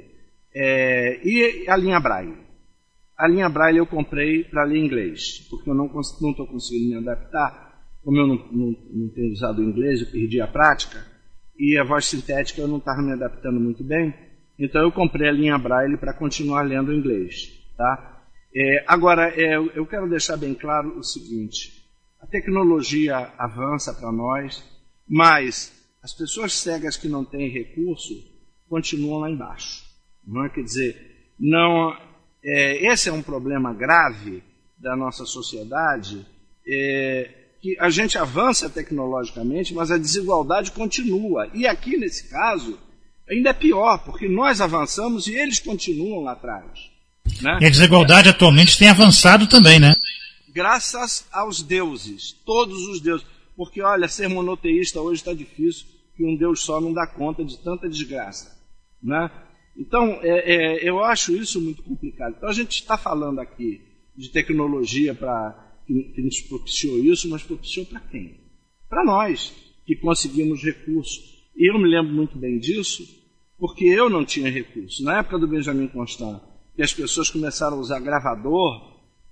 Speaker 3: É, e a linha Braille? A linha Braille eu comprei para ler inglês, porque eu não estou conseguindo me adaptar. Como eu não, não, não tenho usado o inglês, eu perdi a prática, e a voz sintética eu não estava me adaptando muito bem, então eu comprei a linha Braille para continuar lendo inglês. Tá? É, agora, é, eu quero deixar bem claro o seguinte, a tecnologia avança para nós, mas as pessoas cegas que não têm recurso continuam lá embaixo. Não é? Quer dizer, não, é, esse é um problema grave da nossa sociedade, é, que a gente avança tecnologicamente, mas a desigualdade continua. E aqui, nesse caso, ainda é pior, porque nós avançamos e eles continuam lá atrás. Né?
Speaker 2: E a desigualdade atualmente tem avançado também, né?
Speaker 3: Graças aos deuses, todos os deuses. Porque, olha, ser monoteísta hoje está difícil, que um Deus só não dá conta de tanta desgraça. Né? Então, é, é, eu acho isso muito complicado. Então, a gente está falando aqui de tecnologia para que, que nos propiciou isso, mas propiciou para quem? Para nós, que conseguimos recursos. E eu me lembro muito bem disso, porque eu não tinha recursos. Na época do Benjamin Constant, que as pessoas começaram a usar gravador,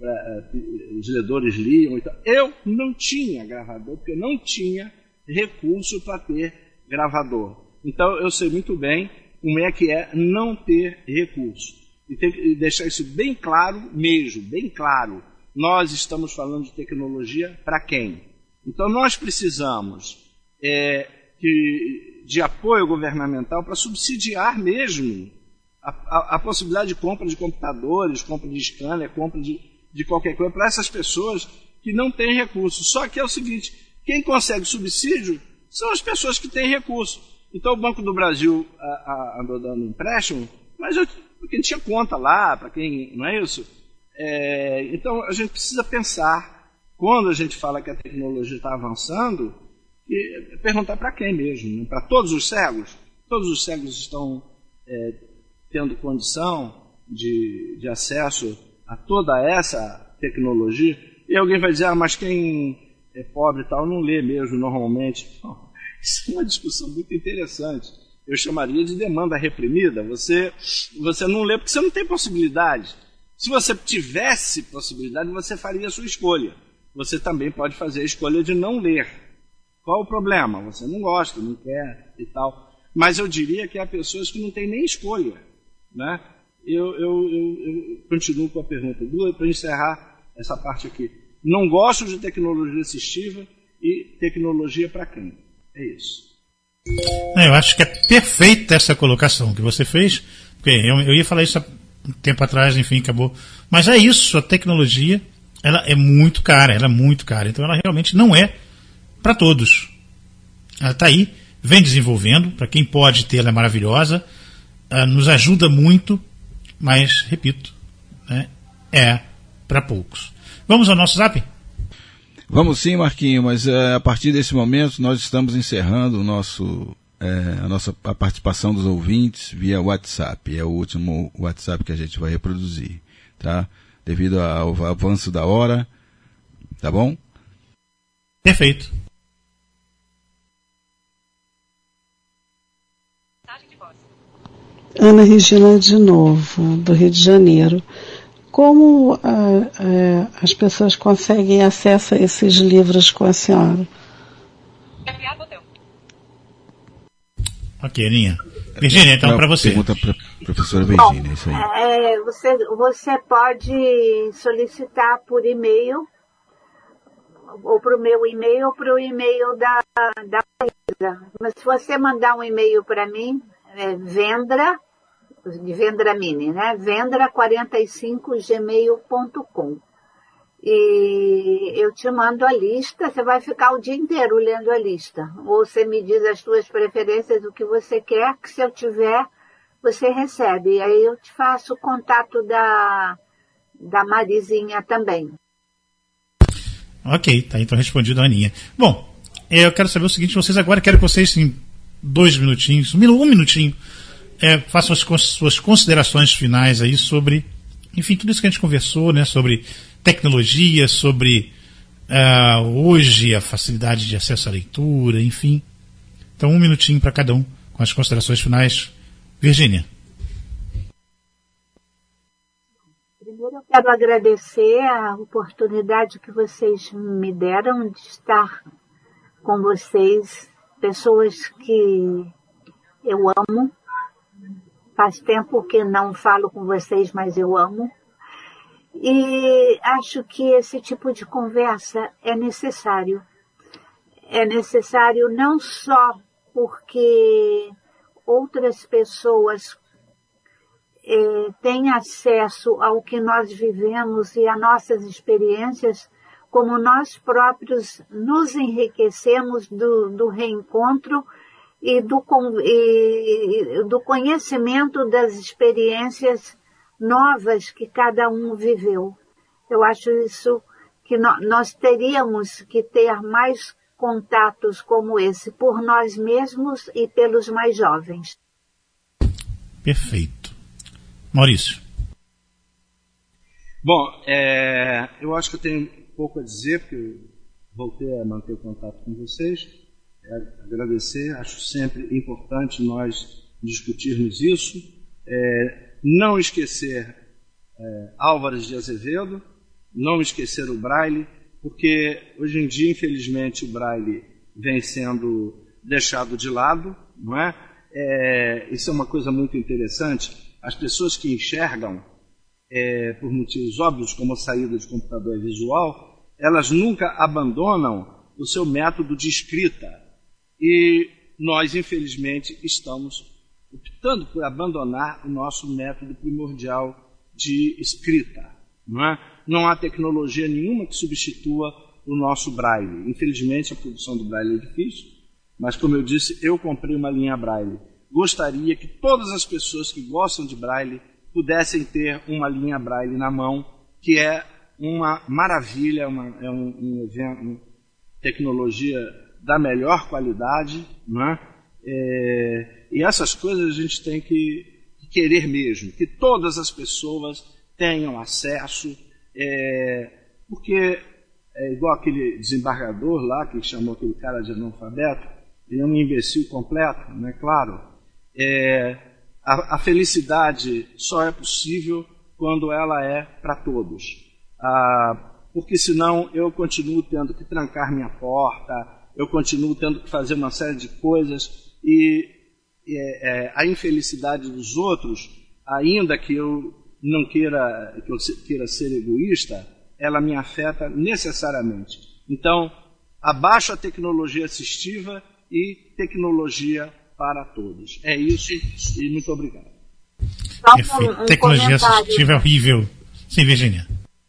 Speaker 3: os ledores liam e tal. Eu não tinha gravador, porque eu não tinha recurso para ter gravador. Então eu sei muito bem como é que é não ter recurso. E tem que deixar isso bem claro mesmo, bem claro. Nós estamos falando de tecnologia para quem? Então nós precisamos é, de, de apoio governamental para subsidiar mesmo a, a, a possibilidade de compra de computadores, compra de scanner, compra de de qualquer coisa, para essas pessoas que não têm recursos. Só que é o seguinte, quem consegue subsídio são as pessoas que têm recursos. Então o Banco do Brasil a, a, andou dando empréstimo, mas para quem tinha conta lá, para quem, não é isso? É, então a gente precisa pensar, quando a gente fala que a tecnologia está avançando, e perguntar para quem mesmo, né? Para todos os cegos? Todos os cegos estão é, tendo condição de, de acesso a toda essa tecnologia, e alguém vai dizer, ah, mas quem é pobre e tal não lê mesmo normalmente. Bom, isso é uma discussão muito interessante. Eu chamaria de demanda reprimida. Você, você não lê porque você não tem possibilidade. Se você tivesse possibilidade, você faria a sua escolha. Você também pode fazer a escolha de não ler. Qual o problema? Você não gosta, não quer e tal. Mas eu diria que há pessoas que não têm nem escolha, né? Eu, eu, eu, eu continuo com a pergunta para encerrar essa parte aqui. Não gosto de tecnologia assistiva e tecnologia para quem? É isso.
Speaker 2: Eu acho que é perfeita essa colocação que você fez, porque eu, eu ia falar isso há um tempo atrás, enfim, acabou. Mas é isso, a tecnologia ela é muito cara, ela é muito cara, então ela realmente não é para todos. Ela está aí, vem desenvolvendo, para quem pode ter, ela é maravilhosa, nos ajuda muito, mas, repito, né, é para poucos. Vamos ao nosso zap?
Speaker 6: Vamos sim, Marquinho, mas é, a partir desse momento nós estamos encerrando o nosso, é, a nossa a participação dos ouvintes via WhatsApp. É o último WhatsApp que a gente vai reproduzir, tá? Devido ao avanço da hora, tá bom?
Speaker 2: Perfeito.
Speaker 13: Ana Regina de novo, do Rio de Janeiro. Como ah, eh, as pessoas conseguem acesso a esses livros com a senhora?
Speaker 2: Ok, Aninha. Virgínia, então, para você.
Speaker 6: Pergunta para a professora Virgínia, isso aí.
Speaker 4: É, você, você pode solicitar por e-mail, ou para o meu e-mail, ou para o e-mail da, da Maísa. Mas se você mandar um e-mail para mim, é Vendra, de Vendramini, né? Vendra quarenta e cinco gmail ponto com. E eu te mando a lista, você vai ficar o dia inteiro lendo a lista. Ou você me diz as suas preferências, o que você quer, que se eu tiver, você recebe. E aí eu te faço o contato da, da Marizinha também.
Speaker 2: Ok, tá então respondido a Aninha. Bom, eu quero saber o seguinte, vocês agora, quero que vocês em dois minutinhos, um minutinho, é, façam as suas considerações finais aí sobre, enfim, tudo isso que a gente conversou, né, sobre tecnologia, sobre uh, hoje a facilidade de acesso à leitura, enfim. Então, um minutinho para cada um com as considerações finais. Virgínia.
Speaker 4: Primeiro eu quero agradecer a oportunidade que vocês me deram de estar com vocês, pessoas que eu amo. Faz tempo que não falo com vocês, mas eu amo. E acho que esse tipo de conversa é necessário. É necessário não só porque outras pessoas eh, têm acesso ao que nós vivemos e a nossas experiências, como nós próprios nos enriquecemos do, do reencontro e do, e do conhecimento das experiências novas que cada um viveu. Eu acho isso que no, nós teríamos que ter mais contatos como esse por nós mesmos e pelos mais jovens.
Speaker 2: Perfeito. Maurício.
Speaker 3: Bom, é, eu acho que eu tenho pouco a dizer, porque eu voltei a manter o contato com vocês. É, agradecer, acho sempre importante nós discutirmos isso. É, não esquecer é, Álvares de Azevedo, não esquecer o Braille, porque hoje em dia, infelizmente, o Braille vem sendo deixado de lado, não é? É, isso é uma coisa muito interessante. As pessoas que enxergam, é, por motivos óbvios, como a saída de computador visual, elas nunca abandonam o seu método de escrita. E nós, infelizmente, estamos optando por abandonar o nosso método primordial de escrita. Não é? Não há tecnologia nenhuma que substitua o nosso Braille. Infelizmente, a produção do Braille é difícil, mas, como eu disse, eu comprei uma linha Braille. Gostaria que todas as pessoas que gostam de Braille pudessem ter uma linha Braille na mão, que é uma maravilha, uma, é um, um evento, uma tecnologia da melhor qualidade, não é? É, e essas coisas a gente tem que, que querer mesmo, que todas as pessoas tenham acesso, é, porque é igual aquele desembargador lá que chamou aquele cara de analfabeto, ele é um imbecil completo, não é claro? É, a, a felicidade só é possível quando ela é para todos, ah, porque senão eu continuo tendo que trancar minha porta, eu continuo tendo que fazer uma série de coisas e é, é, a infelicidade dos outros, ainda que eu não queira, que eu queira ser egoísta, ela me afeta necessariamente. Então, abaixo a tecnologia assistiva e tecnologia para todos. É isso e muito obrigado.
Speaker 2: Perfeito. Um tecnologia assistiva é horrível. Sim, Virgínia.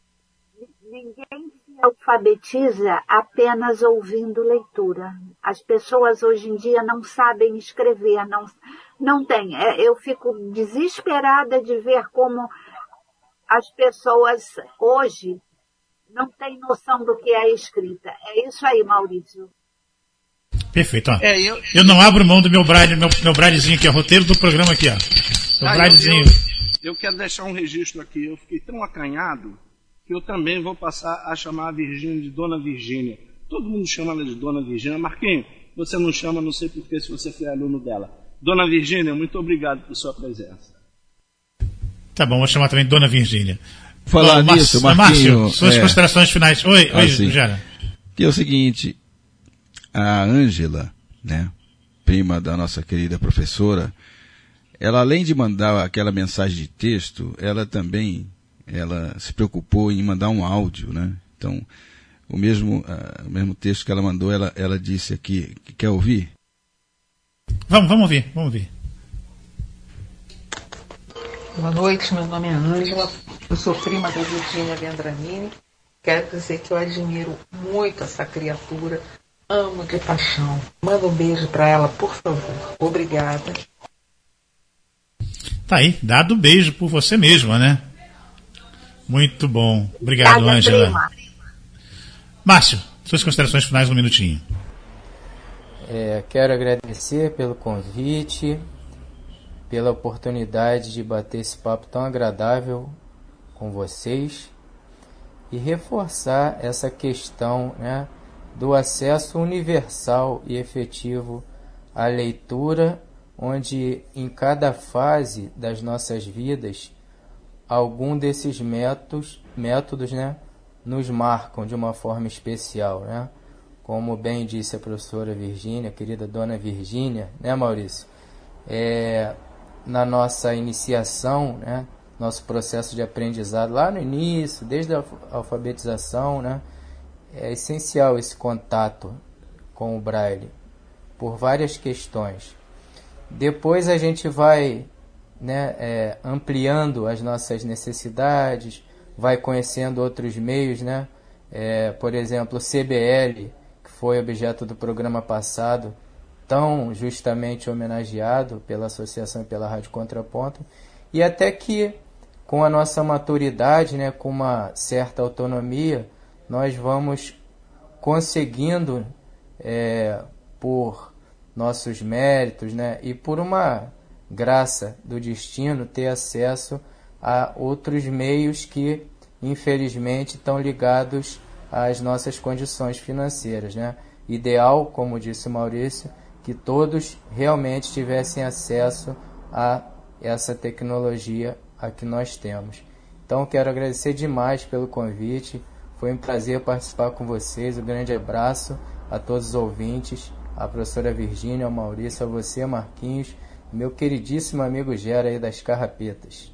Speaker 4: Ninguém se alfabetiza apenas ouvindo leitura. As pessoas hoje em dia não sabem escrever, não, não tem. Eu fico desesperada de ver como as pessoas hoje não tem noção do que é escrita. É isso aí, Maurício.
Speaker 2: Perfeito. Ó.
Speaker 3: É, eu,
Speaker 2: eu não abro mão do meu braille, meu, meu braillezinho aqui, é roteiro do programa aqui, ó. Meu
Speaker 3: ah,
Speaker 2: braillezinho.
Speaker 3: Eu, eu, eu quero deixar um registro aqui. Eu fiquei tão acanhado que eu também vou passar a chamar a Virgínia de Dona Virgínia. Todo mundo chama ela de Dona Virgínia. Marquinhos, você não chama, não sei porquê, se você foi aluno dela. Dona Virgínia, muito obrigado por sua presença.
Speaker 2: Tá bom, vou chamar também de Dona Virgínia.
Speaker 6: Falar
Speaker 2: bom,
Speaker 6: nisso,
Speaker 2: Márcio,
Speaker 6: Marquinho,
Speaker 2: Márcio, suas
Speaker 6: é...
Speaker 2: considerações finais. Oi,
Speaker 6: ah,
Speaker 2: oi,
Speaker 6: sim.
Speaker 2: Gera.
Speaker 6: Que é o seguinte, a Ângela, né, prima da nossa querida professora, ela além de mandar aquela mensagem de texto, ela também, ela se preocupou em mandar um áudio, né? Então, o mesmo, uh, o mesmo texto que ela mandou, ela, ela disse aqui, quer ouvir?
Speaker 2: Vamos, vamos ouvir, vamos ouvir.
Speaker 16: Boa noite, meu nome é Ângela, eu sou prima da Virgínia Vendramini. Quero dizer que eu admiro muito essa criatura, amo de paixão. Manda um beijo para ela, por favor. Obrigada.
Speaker 2: Tá aí, dado beijo por você mesma, né? Muito bom. Obrigado, Ângela. Márcio, suas considerações finais, um minutinho.
Speaker 5: É, quero agradecer pelo convite, pela oportunidade de bater esse papo tão agradável com vocês e reforçar essa questão, né, do acesso universal e efetivo à leitura, onde em cada fase das nossas vidas algum desses métodos, métodos, né, nos marcam de uma forma especial, né? Como bem disse a professora Virgínia, querida Dona Virgínia, né, Maurício? É, na nossa iniciação, né, nosso processo de aprendizado lá no início, desde a alfabetização, né, é essencial esse contato com o Braille, por várias questões. Depois a gente vai, né, é, ampliando as nossas necessidades, vai conhecendo outros meios, né, é, por exemplo, o C B L, que foi objeto do programa passado, tão justamente homenageado pela Associação e pela Rádio Contraponto, e até que, com a nossa maturidade, né, com uma certa autonomia, nós vamos conseguindo, é, por nossos méritos, né, e por uma graça do destino, ter acesso a outros meios que, infelizmente, estão ligados às nossas condições financeiras, né? Ideal, como disse o Maurício, que todos realmente tivessem acesso a essa tecnologia a que nós temos. Então, quero agradecer demais pelo convite. Foi um prazer participar com vocês. Um grande abraço a todos os ouvintes, a professora Virgínia, ao Maurício, a você, Marquinhos, meu queridíssimo amigo Gera aí das Carrapetas.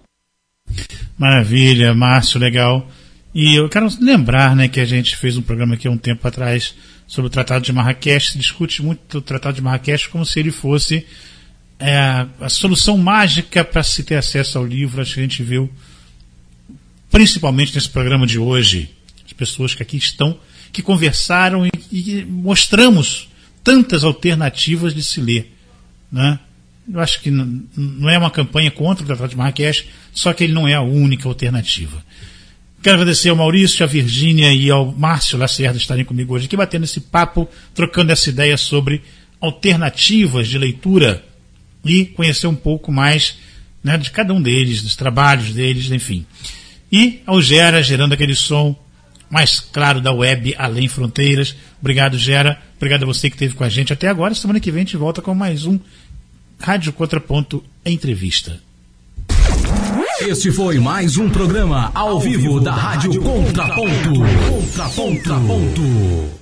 Speaker 2: Maravilha, Márcio, legal. E eu quero lembrar, né, que a gente fez um programa aqui há um tempo atrás sobre o Tratado de Marrakech. Se discute muito o Tratado de Marrakech como se ele fosse é, a solução mágica para se ter acesso ao livro. Acho que a gente viu, principalmente nesse programa de hoje, as pessoas que aqui estão, que conversaram e, e mostramos tantas alternativas de se ler, né? Eu acho que não, não é uma campanha contra o Tratado de Marrakech, só que ele não é a única alternativa. Quero agradecer ao Maurício, à Virgínia e ao Márcio Lacerda estarem comigo hoje aqui, batendo esse papo, trocando essa ideia sobre alternativas de leitura e conhecer um pouco mais, né, de cada um deles, dos trabalhos deles, enfim. E ao Gera, gerando aquele som mais claro da web Além Fronteiras. Obrigado, Gera. Obrigado a você que esteve com a gente até agora. Semana que vem a gente volta com mais um Rádio Contraponto Entrevista.
Speaker 1: Este foi mais um programa ao, ao vivo, vivo da Rádio Contraponto. Contraponto. Contraponto.